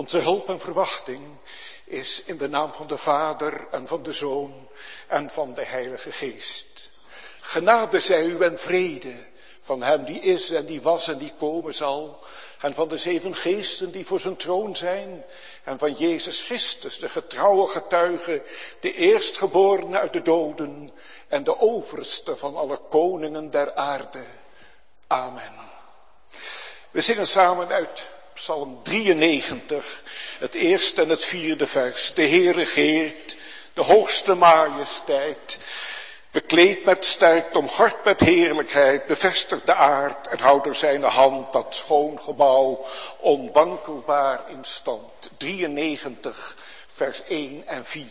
Onze hulp en verwachting is in de naam van de Vader en van de Zoon en van de Heilige Geest. Genade zij u en vrede van hem die is en die was en die komen zal. En van de 7 geesten die voor zijn troon zijn. En van Jezus Christus, de getrouwe getuige, de eerstgeborene uit de doden. En de overste van alle koningen der aarde. Amen. We zingen samen uit Psalm 93, het eerste en het 4e vers. De Heer regeert, de hoogste majesteit. Bekleed met sterkte, omgord met heerlijkheid, bevestigt de aard en houdt door zijn hand dat schoon gebouw onwankelbaar in stand. 93, vers 1 en 4.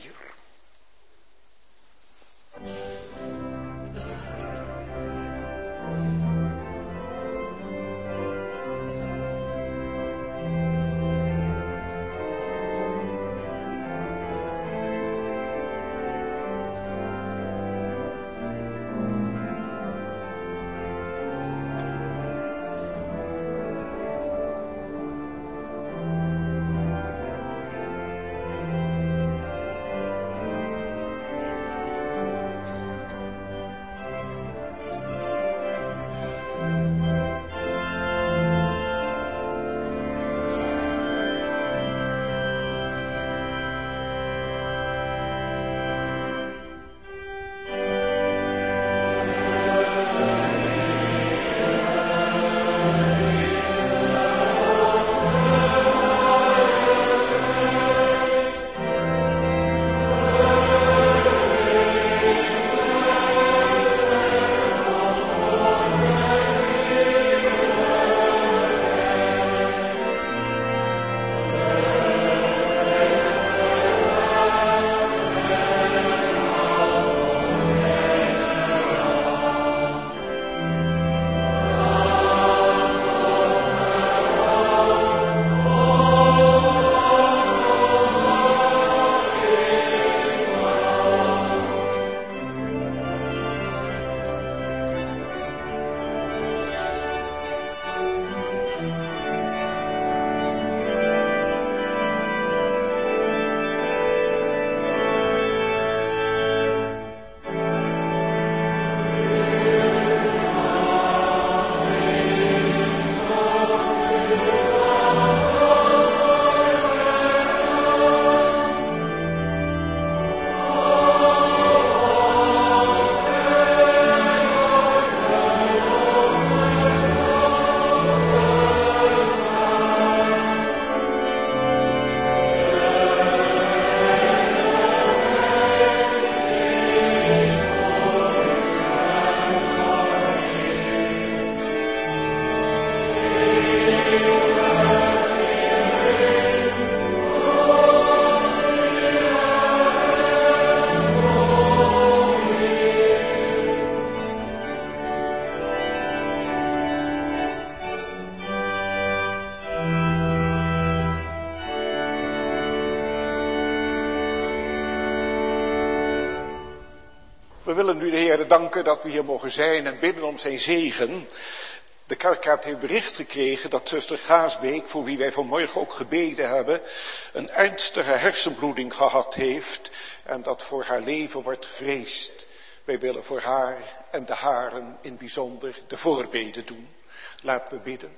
We willen nu de Heer danken dat we hier mogen zijn en bidden om zijn zegen. De kerkraad heeft bericht gekregen dat zuster Gaasbeek, voor wie wij vanmorgen ook gebeden hebben, een ernstige hersenbloeding gehad heeft en dat voor haar leven wordt gevreesd. Wij willen voor haar en de haren in bijzonder de voorbeden doen. Laten we bidden.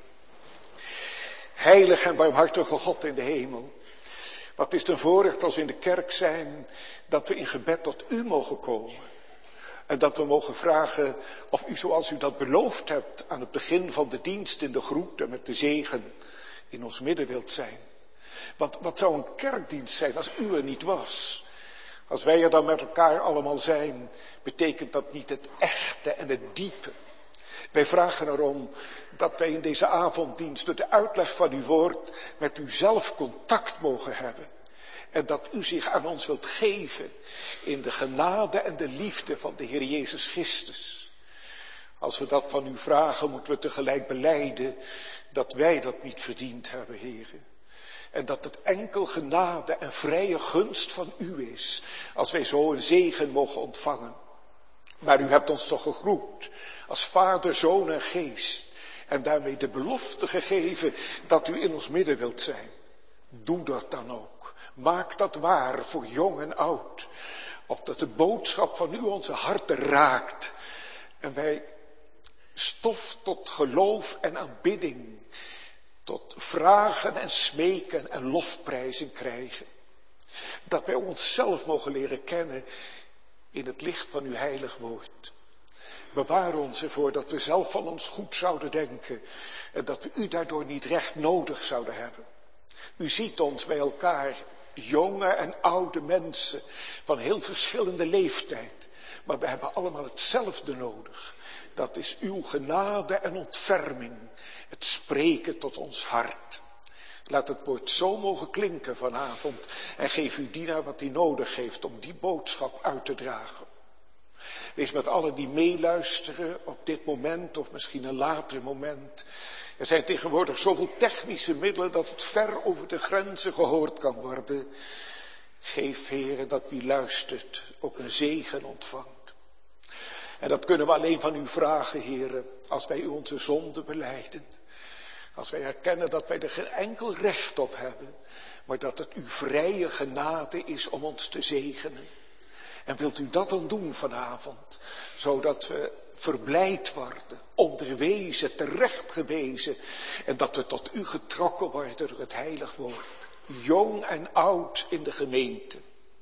Heilig en barmhartige God in de hemel. Wat is het een voorrecht als we in de kerk zijn, dat we in gebed tot u mogen komen. En dat we mogen vragen of u zoals u dat beloofd hebt aan het begin van de dienst in de groet en met de zegen in ons midden wilt zijn. Wat zou een kerkdienst zijn als u er niet was? Als wij er dan met elkaar allemaal zijn, betekent dat niet het echte en het diepe. Wij vragen erom dat wij in deze avonddienst door de uitleg van uw woord met u zelf contact mogen hebben. En dat u zich aan ons wilt geven in de genade en de liefde van de Heer Jezus Christus. Als we dat van u vragen, moeten we tegelijk belijden dat wij dat niet verdiend hebben, Heere. En dat het enkel genade en vrije gunst van u is, als wij zo een zegen mogen ontvangen. Maar u hebt ons toch gegroet, als Vader, Zoon en Geest, en daarmee de belofte gegeven dat u in ons midden wilt zijn. Doe dat dan ook. Maak dat waar voor jong en oud. Opdat de boodschap van u onze harten raakt. En wij stof tot geloof en aanbidding. Tot vragen en smeken en lofprijzing krijgen. Dat wij onszelf mogen leren kennen in het licht van uw heilig woord. Bewaar ons ervoor dat we zelf van ons goed zouden denken. En dat we u daardoor niet recht nodig zouden hebben. U ziet ons bij elkaar, jonge en oude mensen van heel verschillende leeftijd. Maar we hebben allemaal hetzelfde nodig. Dat is uw genade en ontferming. Het spreken tot ons hart. Laat het woord zo mogen klinken vanavond. En geef uw dienaar wat hij nodig heeft om die boodschap uit te dragen. Wees met allen die meeluisteren op dit moment of misschien een later moment. Er zijn tegenwoordig zoveel technische middelen dat het ver over de grenzen gehoord kan worden. Geef, Heere, dat wie luistert ook een zegen ontvangt. En dat kunnen we alleen van u vragen, Heere, als wij u onze zonde belijden. Als wij erkennen dat wij er geen enkel recht op hebben, maar dat het uw vrije genade is om ons te zegenen. En wilt u dat dan doen vanavond, zodat we verblijd worden, onderwezen, terechtgewezen en dat we tot u getrokken worden door het heilig woord. Jong en oud in de gemeente.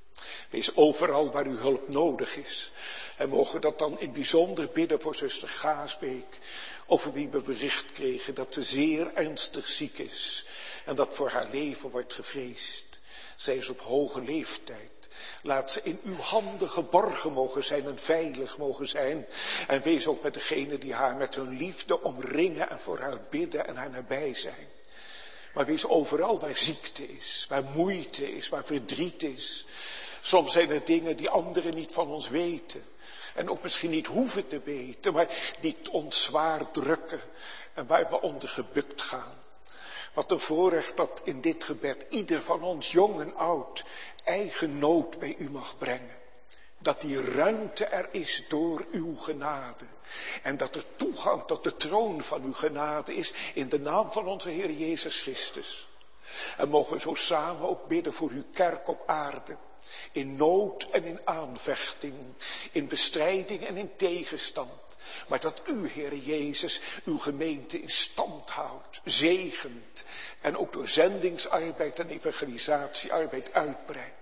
Wees overal waar uw hulp nodig is. En mogen we dat dan in bijzonder bidden voor zuster Gaasbeek, over wie we bericht kregen dat ze zeer ernstig ziek is en dat voor haar leven wordt gevreesd. Zij is op hoge leeftijd. Laat ze in uw handen geborgen mogen zijn en veilig mogen zijn. En wees ook met degenen die haar met hun liefde omringen en voor haar bidden en haar nabij zijn. Maar wees overal waar ziekte is, waar moeite is, waar verdriet is. Soms zijn er dingen die anderen niet van ons weten. En ook misschien niet hoeven te weten, maar die ons zwaar drukken en waar we onder gebukt gaan. Wat een voorrecht dat in dit gebed ieder van ons, jong en oud, eigen nood bij u mag brengen. Dat die ruimte er is door uw genade. En dat er toegang tot de troon van uw genade is in de naam van onze Heer Jezus Christus. En mogen we zo samen ook bidden voor uw kerk op aarde. In nood en in aanvechting, in bestrijding en in tegenstand. Maar dat u, Heer Jezus, uw gemeente in stand houdt, zegent en ook door zendingsarbeid en evangelisatiearbeid uitbreidt.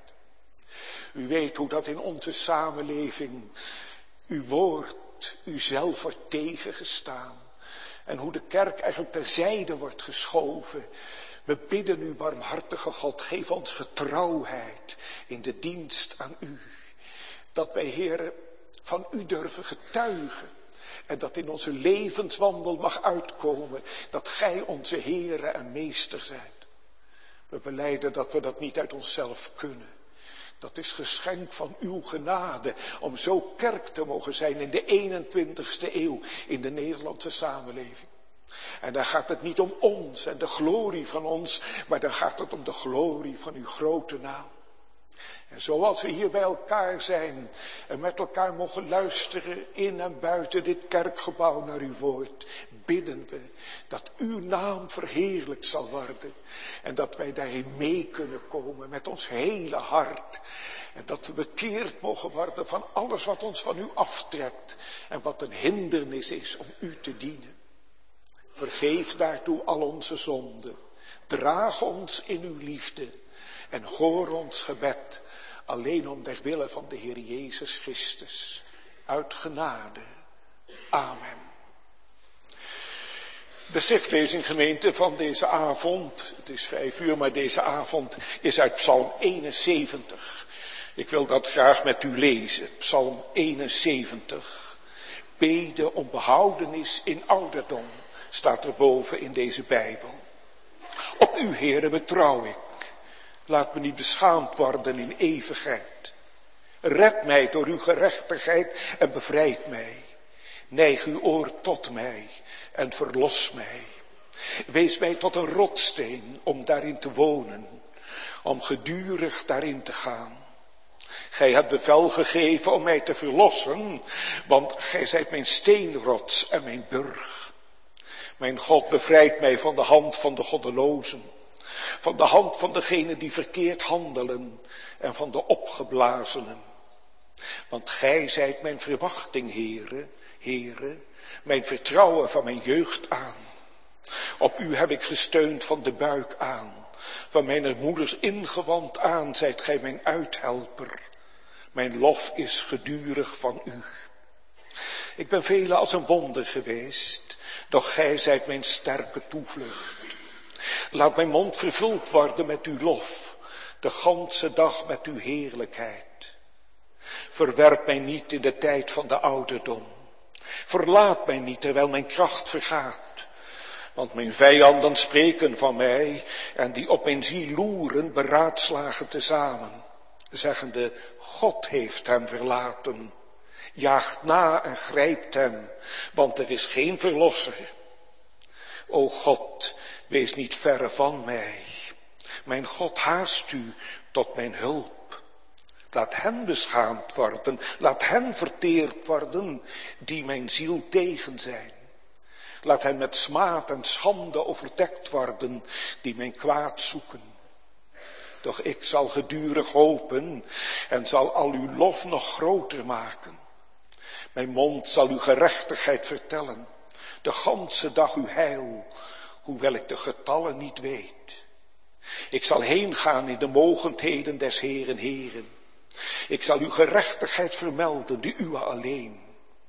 U weet hoe dat in onze samenleving uw woord, uzelf wordt tegengestaan. En hoe de kerk eigenlijk terzijde wordt geschoven. We bidden u, barmhartige God, geef ons getrouwheid in de dienst aan u. Dat wij, Heere, van u durven getuigen. En dat in onze levenswandel mag uitkomen dat gij onze Heere en Meester zijt. We belijden dat we dat niet uit onszelf kunnen. Dat is geschenk van uw genade om zo kerk te mogen zijn in de 21ste eeuw in de Nederlandse samenleving. En daar gaat het niet om ons en de glorie van ons, maar dan gaat het om de glorie van uw grote naam. En zoals we hier bij elkaar zijn en met elkaar mogen luisteren in en buiten dit kerkgebouw naar uw woord, bidden we dat uw naam verheerlijkt zal worden. En dat wij daarin mee kunnen komen met ons hele hart. En dat we bekeerd mogen worden van alles wat ons van u aftrekt en wat een hindernis is om u te dienen. Vergeef daartoe al onze zonden. Draag ons in uw liefde en hoor ons gebed. Alleen om der wille van de Heer Jezus Christus. Uit genade. Amen. De schriftlezing, gemeente, van deze avond, het is 5 uur, maar deze avond is uit Psalm 71. Ik wil dat graag met u lezen. Psalm 71. Bede om behoudenis in ouderdom, staat er boven in deze Bijbel. Op u, Heere, betrouw ik. Laat me niet beschaamd worden in eeuwigheid. Red mij door uw gerechtigheid en bevrijd mij. Neig uw oor tot mij en verlos mij. Wees mij tot een rotsteen om daarin te wonen, om gedurig daarin te gaan. Gij hebt bevel gegeven om mij te verlossen, want gij zijt mijn steenrots en mijn burg. Mijn God bevrijdt mij van de hand van de goddelozen. van de hand van degenen die verkeerd handelen en van de opgeblazenen. Want gij zijt mijn verwachting, Heere, Heere, mijn vertrouwen van mijn jeugd aan. Op u heb ik gesteund van de buik aan, van mijn moeders ingewand aan zijt gij mijn uithelper. Mijn lof is gedurig van u. Ik ben vele als een wonder geweest, doch gij zijt mijn sterke toevlucht. Laat mijn mond vervuld worden met uw lof, de ganse dag met uw heerlijkheid. Verwerp mij niet in de tijd van de ouderdom. Verlaat mij niet terwijl mijn kracht vergaat. Want mijn vijanden spreken van mij en die op mijn ziel loeren beraadslagen tezamen. Zeggende, God heeft hem verlaten. Jaagt na en grijpt hem, want er is geen verlosser. O God, wees niet verre van mij. Mijn God, haast u tot mijn hulp. Laat hen beschaamd worden, laat hen verteerd worden, die mijn ziel tegen zijn. Laat hen met smaad en schande overdekt worden, die mijn kwaad zoeken. Doch ik zal gedurig hopen en zal al uw lof nog groter maken. Mijn mond zal uw gerechtigheid vertellen, de ganse dag uw heil, hoewel ik de getallen niet weet. Ik zal heen gaan in de mogendheden des Heeren, Heren. Ik zal uw gerechtigheid vermelden, de uwe alleen.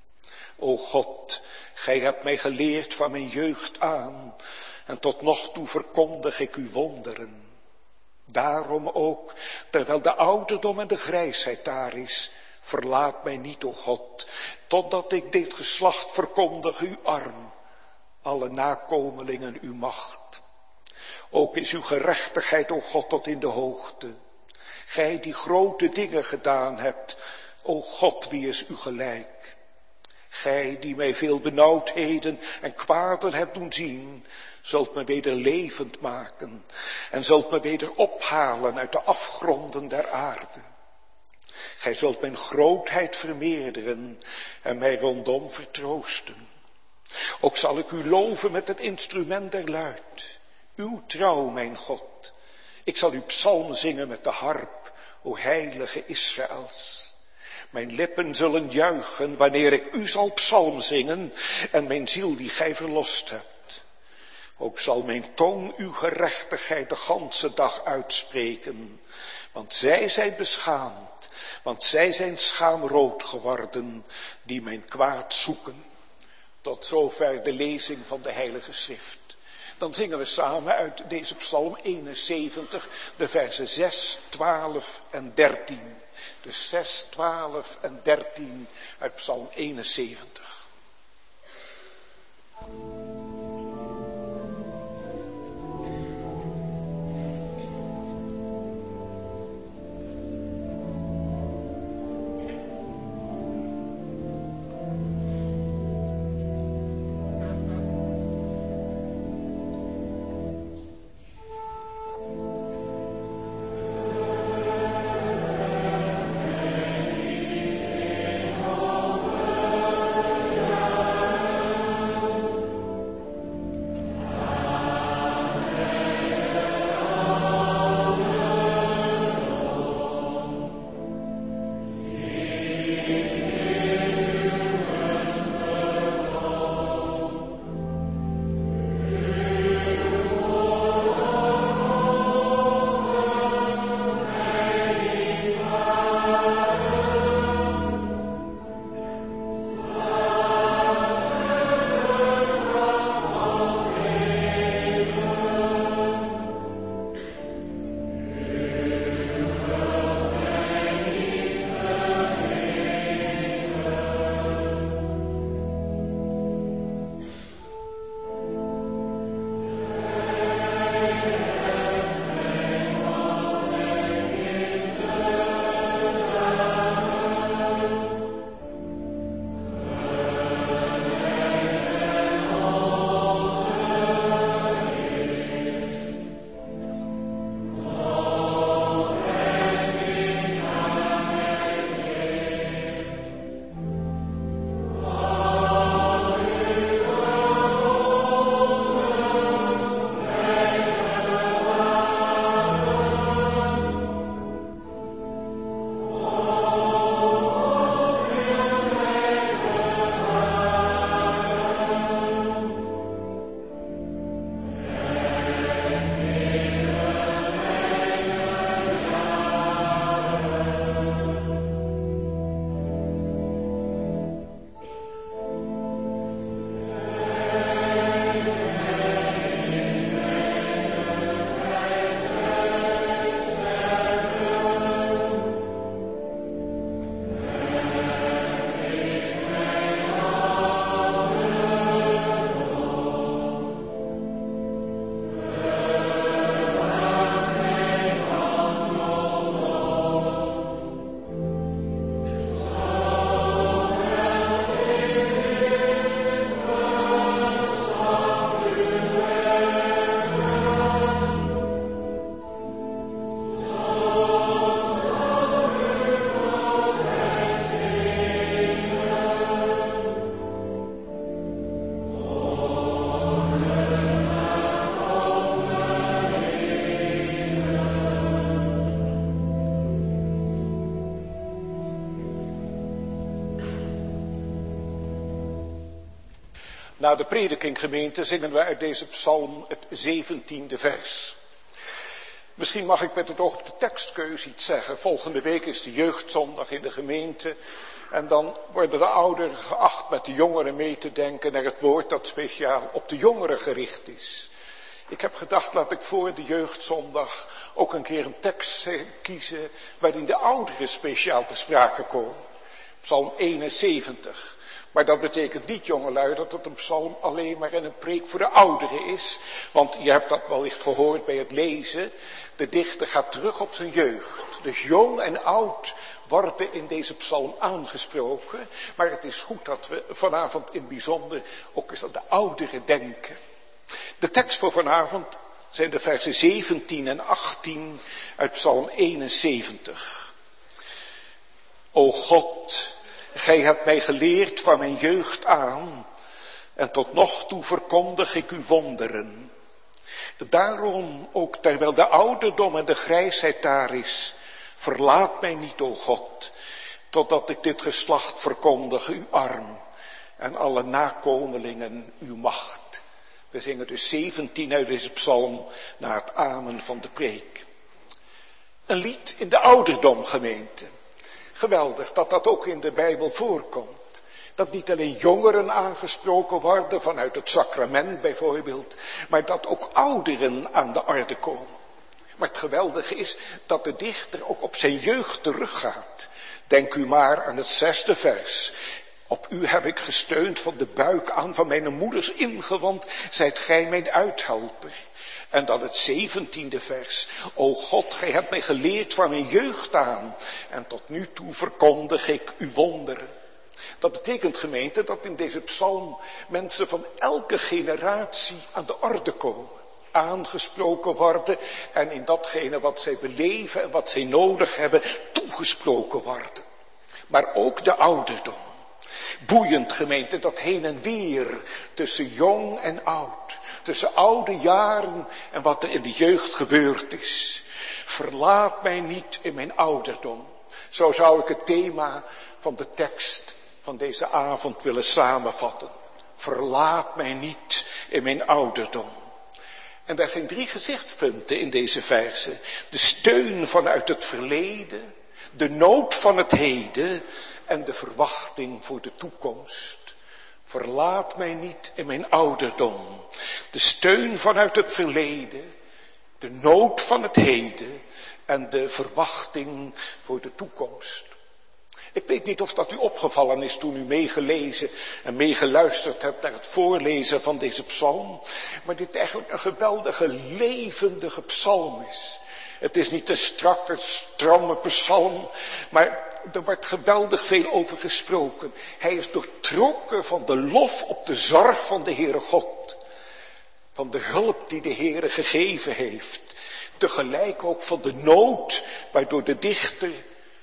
O God, gij hebt mij geleerd van mijn jeugd aan, en tot nog toe verkondig ik uw wonderen. Daarom ook, terwijl de ouderdom en de grijsheid daar is, verlaat mij niet, o God, totdat ik dit geslacht verkondig uw arm, alle nakomelingen uw macht. Ook is uw gerechtigheid, o God, tot in de hoogte. Gij die grote dingen gedaan hebt, o God, wie is u gelijk? Gij die mij veel benauwdheden en kwaden hebt doen zien, zult me weder levend maken en zult me weder ophalen uit de afgronden der aarde. Gij zult mijn grootheid vermeerderen en mij rondom vertroosten. Ook zal ik u loven met het instrument der luit, uw trouw, mijn God. Ik zal uw psalm zingen met de harp, o heilige Israëls. Mijn lippen zullen juichen wanneer ik u zal psalm zingen en mijn ziel die gij verlost hebt. Ook zal mijn tong uw gerechtigheid de ganse dag uitspreken, want zij zijn beschaamd, want zij zijn schaamrood geworden die mijn kwaad zoeken. Tot zover de lezing van de Heilige Schrift. Dan zingen we samen uit deze psalm 71, de versen 6, 12 en 13. Dus 6, 12 en 13 uit psalm 71. Na de prediking, gemeente, zingen we uit deze psalm het 17e vers. Misschien mag ik met het oog op de tekstkeus iets zeggen. Volgende week is de jeugdzondag in de gemeente. En dan worden de ouderen geacht met de jongeren mee te denken naar het woord dat speciaal op de jongeren gericht is. Ik heb gedacht, laat ik voor de jeugdzondag ook een keer een tekst kiezen waarin de ouderen speciaal te sprake komen. Psalm 71. Maar dat betekent niet, jongelui, dat het een psalm alleen maar een preek voor de ouderen is. Want je hebt dat wellicht gehoord bij het lezen. De dichter gaat terug op zijn jeugd. Dus jong en oud worden in deze psalm aangesproken. Maar het is goed dat we vanavond in het bijzonder ook eens aan de ouderen denken. De tekst voor vanavond zijn de versen 17 en 18 uit psalm 71. O God, gij hebt mij geleerd van mijn jeugd aan, en tot nog toe verkondig ik uw wonderen. Daarom, ook terwijl de ouderdom en de grijsheid daar is, verlaat mij niet, o God, totdat ik dit geslacht verkondig, uw arm, en alle nakomelingen uw macht. We zingen dus 17 uit deze psalm na het amen van de preek. Een lied in de ouderdom, gemeente. Geweldig dat dat ook in de Bijbel voorkomt. Dat niet alleen jongeren aangesproken worden vanuit het sacrament bijvoorbeeld, maar dat ook ouderen aan de orde komen. Maar het geweldige is dat de dichter ook op zijn jeugd teruggaat. Denk u maar aan het 6e vers. Op u heb ik gesteund van de buik aan van mijn moeders ingewand, zijt gij mijn uithelper. En dan het 17e vers. O God, gij hebt mij geleerd van mijn jeugd aan, en tot nu toe verkondig ik uw wonderen. Dat betekent, gemeente, dat in deze psalm mensen van elke generatie aan de orde komen. Aangesproken worden en in datgene wat zij beleven en wat zij nodig hebben, toegesproken worden. Maar ook de ouderdom. Boeiend, gemeente, dat heen en weer tussen jong en oud. Tussen oude jaren en wat er in de jeugd gebeurd is. Verlaat mij niet in mijn ouderdom. Zo zou ik het thema van de tekst van deze avond willen samenvatten. Verlaat mij niet in mijn ouderdom. En daar zijn 3 gezichtspunten in deze verzen. De steun vanuit het verleden, de nood van het heden en de verwachting voor de toekomst. Verlaat mij niet in mijn ouderdom. De steun vanuit het verleden, de nood van het heden en de verwachting voor de toekomst. Ik weet niet of dat u opgevallen is toen u meegelezen en meegeluisterd hebt naar het voorlezen van deze psalm. Maar dit eigenlijk een geweldige levendige psalm is. Het is niet een strakke, stramme psalm, maar er wordt geweldig veel over gesproken. Hij is doortrokken van de lof op de zorg van de Heere God. Van de hulp die de Heere gegeven heeft. Tegelijk ook van de nood waardoor de dichter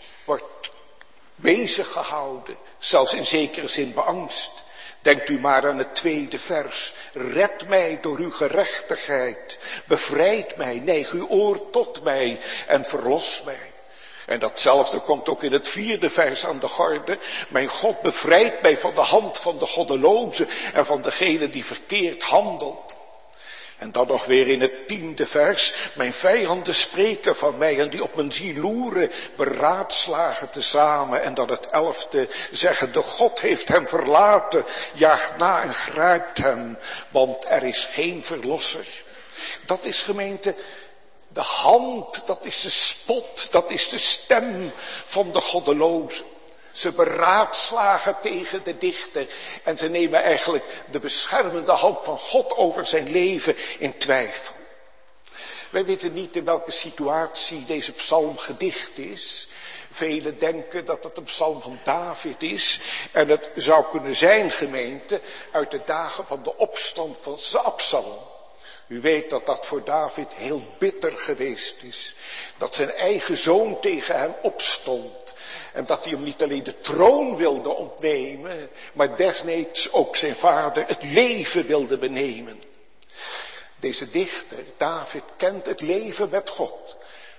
wordt bezig gehouden. Zelfs in zekere zin beangst. Denkt u maar aan het 2e vers. Red mij door uw gerechtigheid. Bevrijd mij, neig uw oor tot mij en verlos mij. En datzelfde komt ook in het 4e vers aan de orde. Mijn God bevrijdt mij van de hand van de goddeloze en van degene die verkeerd handelt. En dan nog weer in het 10e vers. Mijn vijanden spreken van mij en die op mijn ziel loeren, beraadslagen tezamen. En dan het 11e zeggen, de God heeft hem verlaten, jaagt na en grijpt hem, want er is geen verlosser. Dat is, gemeente, de hand, dat is de spot, dat is de stem van de goddeloze. Ze beraadslagen tegen de dichter en ze nemen eigenlijk de beschermende hand van God over zijn leven in twijfel. Wij weten niet in welke situatie deze psalm gedicht is. Velen denken dat het een psalm van David is. En het zou kunnen zijn, gemeente, uit de dagen van de opstand van Absalom. U weet dat dat voor David heel bitter geweest is. Dat zijn eigen zoon tegen hem opstond. En dat hij hem niet alleen de troon wilde ontnemen, maar desnoods ook zijn vader het leven wilde benemen. Deze dichter, David, kent het leven met God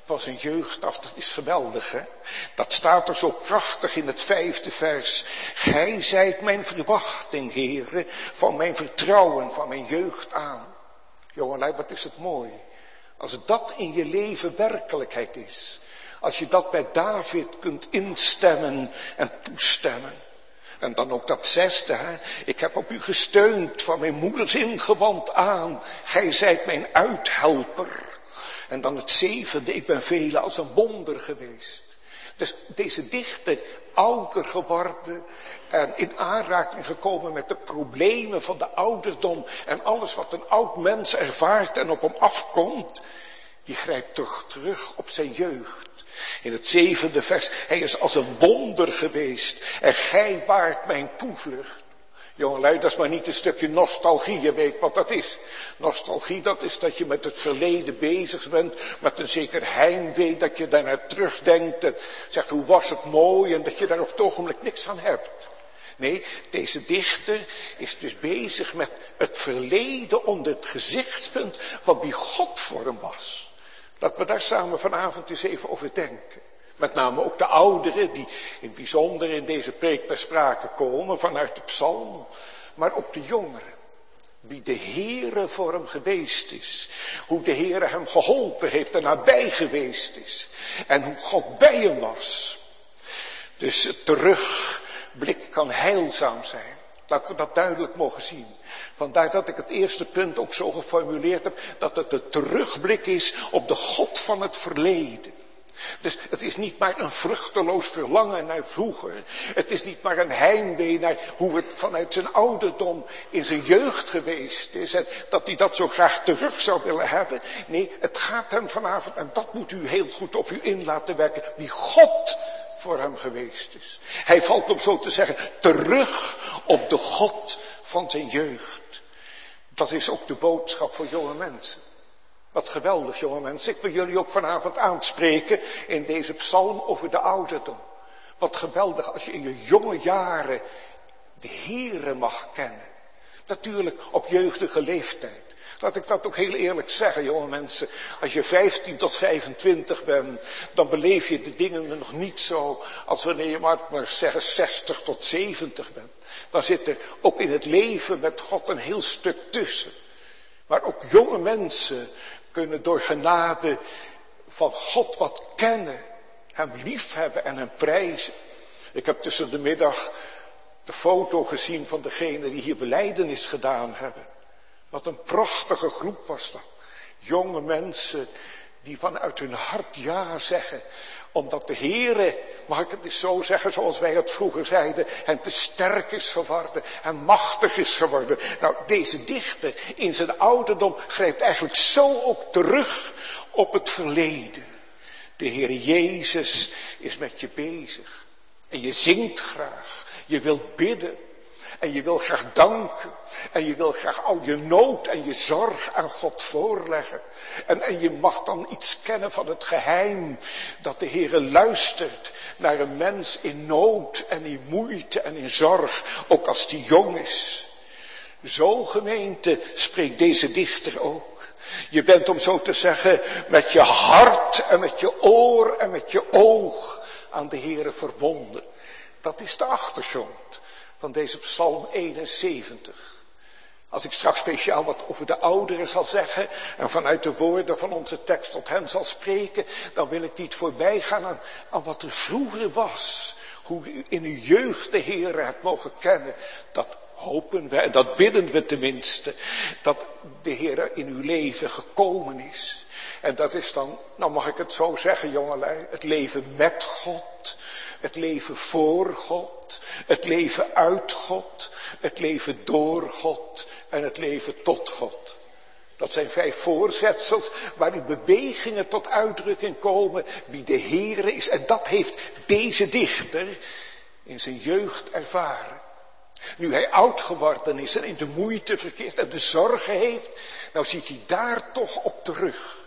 van zijn jeugd af. Dat is geweldig, hè? Dat staat er zo prachtig in het 5e vers. Gij zijt mijn verwachting, Heere, van mijn vertrouwen, van mijn jeugd aan. Jongelui, wat is het mooi. Als dat in je leven werkelijkheid is. Als je dat bij David kunt instemmen en toestemmen. En dan ook dat 6e, hè? Ik heb op u gesteund van mijn moeders ingewand aan. Gij zijt mijn uithelper. En dan het 7e, ik ben velen als een wonder geweest. Dus deze dichter, ouder geworden en in aanraking gekomen met de problemen van de ouderdom en alles wat een oud mens ervaart en op hem afkomt, die grijpt toch terug op zijn jeugd. In het 7e vers, hij is als een wonder geweest en gij waart mijn toevlucht. Jongelui, dat is maar niet een stukje nostalgie, je weet wat dat is. Nostalgie, dat is dat je met het verleden bezig bent, met een zeker heimwee, dat je daarnaar terugdenkt en zegt hoe was het mooi en dat je daar op het ogenblik niks aan hebt. Nee, deze dichter is dus bezig met het verleden onder het gezichtspunt van wie God voor hem was. Laten we daar samen vanavond eens even over denken. Met name ook de ouderen die in bijzonder in deze preek ter sprake komen vanuit de psalm. Maar ook de jongeren. Wie de Heere voor hem geweest is. Hoe de Heere hem geholpen heeft en nabij geweest is. En hoe God bij hem was. Dus het terugblik kan heilzaam zijn. Laten we dat duidelijk mogen zien. Vandaar dat ik het eerste punt ook zo geformuleerd heb. Dat het een terugblik is op de God van het verleden. Dus het is niet maar een vruchteloos verlangen naar vroeger. Het is niet maar een heimwee naar hoe het vanuit zijn ouderdom in zijn jeugd geweest is. En dat hij dat zo graag terug zou willen hebben. Nee, het gaat hem vanavond, en dat moet u heel goed op u in laten werken, wie God voor hem geweest is. Hij valt, om zo te zeggen, terug op de God van zijn jeugd. Dat is ook de boodschap voor jonge mensen. Wat geweldig, jonge mensen. Ik wil jullie ook vanavond aanspreken in deze psalm over de ouderdom. Wat geweldig als je in je jonge jaren de Heere mag kennen. Natuurlijk op jeugdige leeftijd. Laat ik dat ook heel eerlijk zeggen, jonge mensen. Als je 15 tot 25 bent, dan beleef je de dingen nog niet zo als wanneer je maar zeggen 60 tot 70 bent. Dan zit er ook in het leven met God een heel stuk tussen. Maar ook jonge mensen kunnen door genade van God wat kennen, hem liefhebben en hem prijzen. Ik heb tussen de middag de foto gezien van degenen die hier belijdenis gedaan hebben. Wat een prachtige groep was dat. Jonge mensen die vanuit hun hart ja zeggen. Omdat de Heere, mag ik het eens zo zeggen zoals wij het vroeger zeiden, hen te sterk is geworden en machtig is geworden. Nou, deze dichter in zijn ouderdom grijpt eigenlijk zo ook terug op het verleden. De Heere Jezus is met je bezig. En je zingt graag. Je wilt bidden. En je wil graag danken. En je wil graag al je nood en je zorg aan God voorleggen. En je mag dan iets kennen van het geheim. Dat de Heere luistert naar een mens in nood en in moeite en in zorg. Ook als die jong is. Zo, gemeente, spreekt deze dichter ook. Je bent, om zo te zeggen, met je hart en met je oor en met je oog aan de Heere verbonden. Dat is de achtergrond van deze psalm 71. Als ik straks speciaal wat over de ouderen zal zeggen en vanuit de woorden van onze tekst tot hen zal spreken, dan wil ik niet voorbij gaan aan wat er vroeger was. Hoe u in uw jeugd de Heere hebt mogen kennen. Dat hopen we en dat bidden we tenminste. Dat de Heere in uw leven gekomen is. En dat is dan, nou mag ik het zo zeggen jongelui, het leven met God. Het leven voor God, het leven uit God, het leven door God en het leven tot God. Dat zijn 5 voorzetsels waar die bewegingen tot uitdrukking komen wie de Heere is. En dat heeft deze dichter in zijn jeugd ervaren. Nu hij oud geworden is en in de moeite verkeert en de zorgen heeft, nou ziet hij daar toch op terug.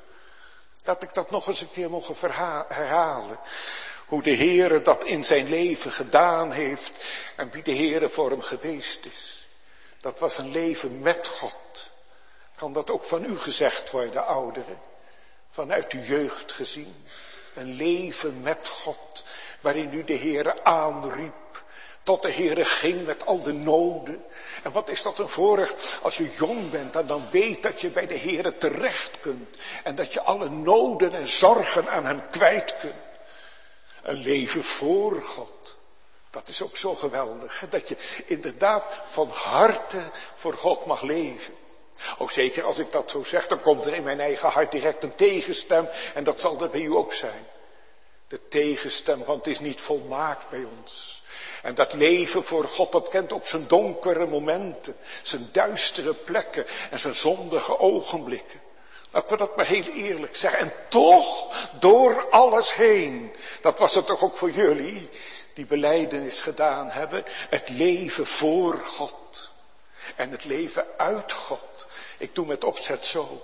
Dat ik dat nog eens een keer mogen herhalen. Hoe de Heere dat in zijn leven gedaan heeft en wie de Heere voor hem geweest is. Dat was een leven met God. Kan dat ook van u gezegd worden, ouderen? vanuit uw jeugd gezien. Een leven met God, waarin u de Heere aanriep. Tot de Heere ging met al de noden. En wat is dat een voorrecht als je jong bent en dan weet dat je bij de Heere terecht kunt. En dat je alle noden en zorgen aan hem kwijt kunt. Een leven voor God. Dat is ook zo geweldig. Hè? Dat je inderdaad van harte voor God mag leven. Ook zeker als ik dat zo zeg, dan komt er in mijn eigen hart direct een tegenstem. En dat zal er bij u ook zijn. De tegenstem, want het is niet volmaakt bij ons. En dat leven voor God, dat kent ook zijn donkere momenten. Zijn duistere plekken en zijn zondige ogenblikken. Laten we dat maar heel eerlijk zeggen. En toch, door alles heen. Dat was het toch ook voor jullie, die belijdenis gedaan hebben. Het leven voor God. En het leven uit God. Ik doe met opzet zo.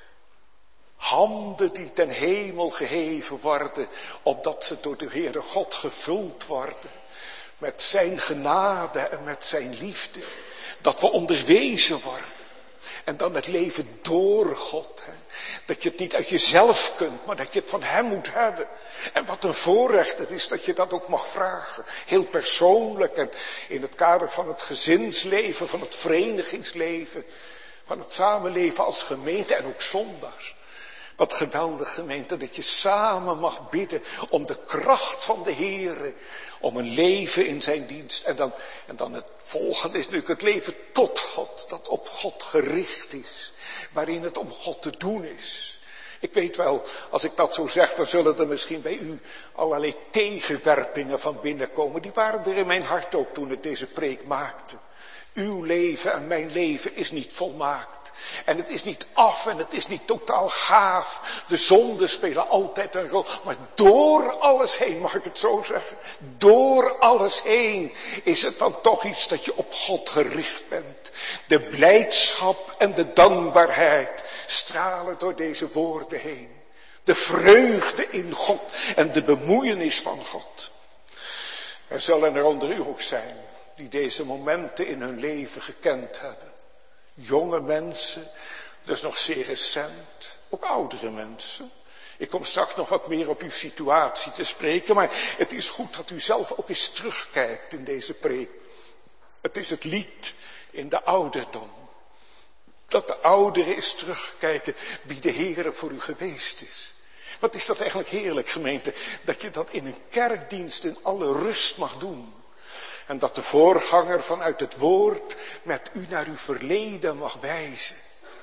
Handen die ten hemel geheven worden, opdat ze door de Heere God gevuld worden. Met zijn genade en met zijn liefde. Dat we onderwezen worden. En dan het leven door God. Hè? Dat je het niet uit jezelf kunt, maar dat je het van hem moet hebben. En wat een voorrecht het is dat je dat ook mag vragen. Heel persoonlijk en in het kader van het gezinsleven, van het verenigingsleven. Van het samenleven als gemeente en ook zondags. Wat geweldig gemeente, dat je samen mag bidden om de kracht van de Heere. Om een leven in zijn dienst. En dan het volgende is natuurlijk het leven tot God. Dat op God gericht is. Waarin het om God te doen is. Ik weet wel, als ik dat zo zeg, dan zullen er misschien bij u allerlei tegenwerpingen van binnenkomen. Die waren er in mijn hart ook toen ik deze preek maakte. Uw leven en mijn leven is niet volmaakt. En het is niet af en het is niet totaal gaaf. De zonden spelen altijd een rol. Maar door alles heen, mag ik het zo zeggen. Door alles heen is het dan toch iets dat je op God gericht bent. De blijdschap en de dankbaarheid stralen door deze woorden heen. De vreugde in God en de bemoeienis van God. Er zullen er onder u ook zijn die deze momenten in hun leven gekend hebben. Jonge mensen, dus nog zeer recent, ook oudere mensen. Ik kom straks nog wat meer op uw situatie te spreken, maar het is goed dat u zelf ook eens terugkijkt in deze preek. Het is het lied in de ouderdom. Dat de ouderen eens terugkijken wie de Heere voor u geweest is. Wat is dat eigenlijk heerlijk, gemeente, dat je dat in een kerkdienst in alle rust mag doen. En dat de voorganger vanuit het woord met u naar uw verleden mag wijzen.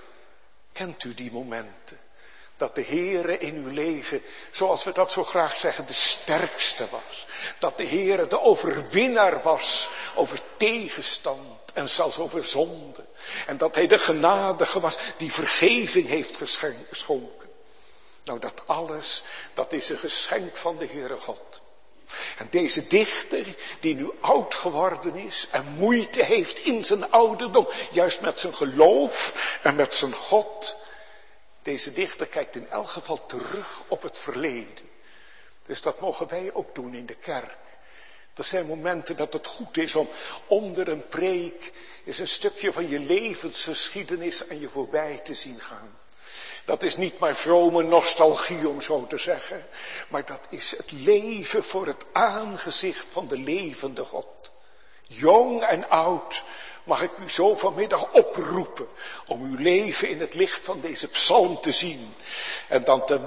Kent u die momenten? Dat de Heere in uw leven, zoals we dat zo graag zeggen, de sterkste was. Dat de Heere de overwinnaar was over tegenstand en zelfs over zonde. En dat hij de genadige was die vergeving heeft geschonken. Nou, dat alles, dat is een geschenk van de Heere God. En deze dichter, die nu oud geworden is en moeite heeft in zijn ouderdom, juist met zijn geloof en met zijn God. Deze dichter kijkt in elk geval terug op het verleden. Dus dat mogen wij ook doen in de kerk. Er zijn momenten dat het goed is om onder een preek eens een stukje van je levensgeschiedenis aan je voorbij te zien gaan. Dat is niet maar vrome nostalgie om zo te zeggen. Maar dat is het leven voor het aangezicht van de levende God. Jong en oud mag ik u zo vanmiddag oproepen om uw leven in het licht van deze psalm te zien. En dan te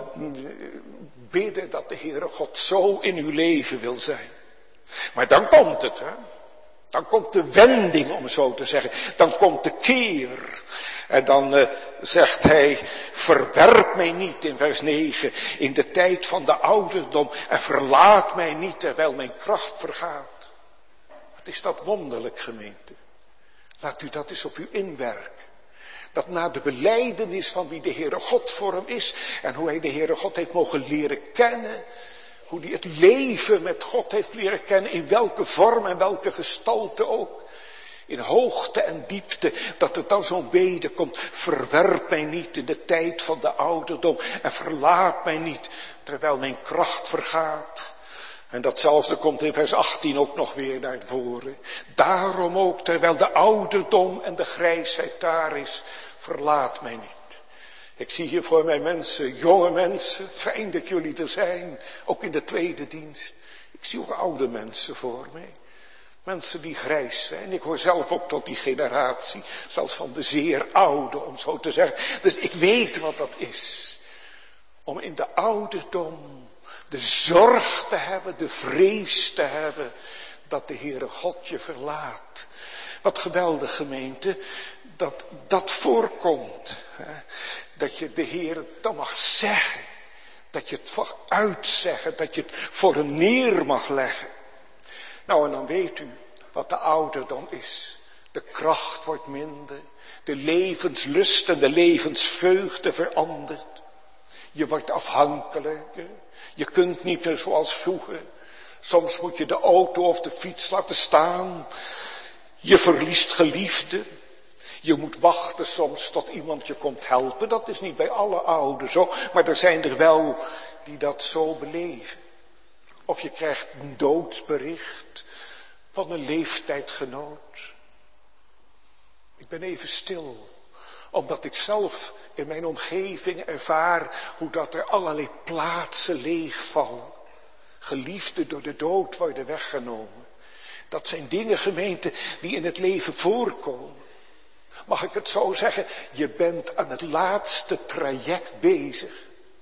bidden dat de Heere God zo in uw leven wil zijn. Maar dan komt het, hè. Dan komt de wending, om zo te zeggen. Dan komt de keer. En dan zegt hij, verwerp mij niet in vers 9, in de tijd van de ouderdom. En verlaat mij niet terwijl mijn kracht vergaat. Wat is dat wonderlijk, gemeente. Laat u dat eens op u inwerken. Dat na de belijdenis van wie de Heere God voor hem is. En hoe hij de Heere God heeft mogen leren kennen. Hoe hij het leven met God heeft leren kennen, in welke vorm en welke gestalte ook. In hoogte en diepte, dat er dan zo'n bede komt. Verwerp mij niet in de tijd van de ouderdom en verlaat mij niet, terwijl mijn kracht vergaat. En datzelfde komt in vers 18 ook nog weer naar voren. Daarom ook, terwijl de ouderdom en de grijsheid daar is, verlaat mij niet. Ik zie hier voor mij mensen, jonge mensen, fijn dat jullie er zijn, ook in de tweede dienst. Ik zie ook oude mensen voor mij. Mensen die grijs zijn. Ik hoor zelf ook tot die generatie, zelfs van de zeer oude, om zo te zeggen. Dus ik weet wat dat is. Om in de ouderdom de zorg te hebben, de vrees te hebben, dat de Heere God je verlaat. Wat geweldig, gemeente, dat dat voorkomt. Dat je de Heere dan mag zeggen. Dat je het mag uitzeggen, dat je het voor hem neer mag leggen. Nou, en dan weet u wat de ouderdom is. De kracht wordt minder. De levenslust en de levensvreugde verandert. Je wordt afhankelijker. Je kunt niet meer zoals vroeger. Soms moet je de auto of de fiets laten staan. Je verliest geliefden. Je moet wachten soms tot iemand je komt helpen. Dat is niet bij alle ouderen zo. Maar er zijn er wel die dat zo beleven. Of je krijgt een doodsbericht van een leeftijdgenoot. Ik ben even stil. Omdat ik zelf in mijn omgeving ervaar hoe dat er allerlei plaatsen leegvallen. Geliefden door de dood worden weggenomen. Dat zijn dingen, gemeente, die in het leven voorkomen. Mag ik het zo zeggen? Je bent aan het laatste traject bezig.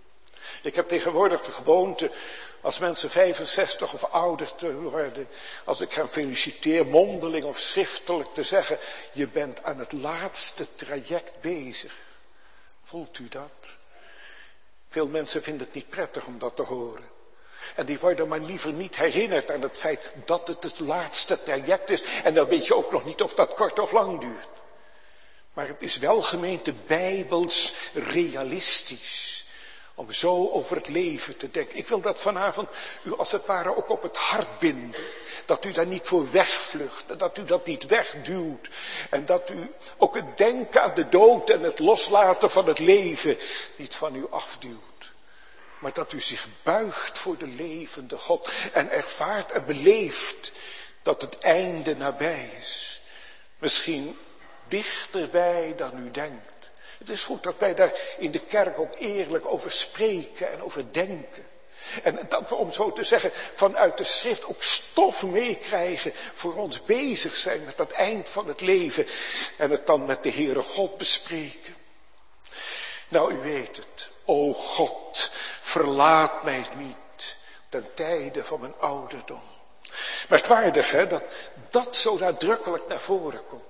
Ik heb tegenwoordig de gewoonte, als mensen 65 of ouder te worden, als ik hen feliciteer, mondeling of schriftelijk te zeggen, je bent aan het laatste traject bezig. Voelt u dat? Veel mensen vinden het niet prettig om dat te horen. En die worden maar liever niet herinnerd aan het feit dat het laatste traject is. En dan weet je ook nog niet of dat kort of lang duurt. Maar het is wel, gemeente, bijbels realistisch. Om zo over het leven te denken. Ik wil dat vanavond u als het ware ook op het hart binden. Dat u daar niet voor wegvlucht. Dat u dat niet wegduwt. En dat u ook het denken aan de dood en het loslaten van het leven niet van u afduwt. Maar dat u zich buigt voor de levende God. En ervaart en beleeft dat het einde nabij is. Misschien dichterbij dan u denkt. Het is goed dat wij daar in de kerk ook eerlijk over spreken en over denken. En dat we, om zo te zeggen, vanuit de schrift ook stof meekrijgen voor ons bezig zijn met dat eind van het leven. En het dan met de Heere God bespreken. Nou, u weet het. O God, verlaat mij niet ten tijde van mijn ouderdom. Merkwaardig, hè, dat dat zo nadrukkelijk naar voren komt.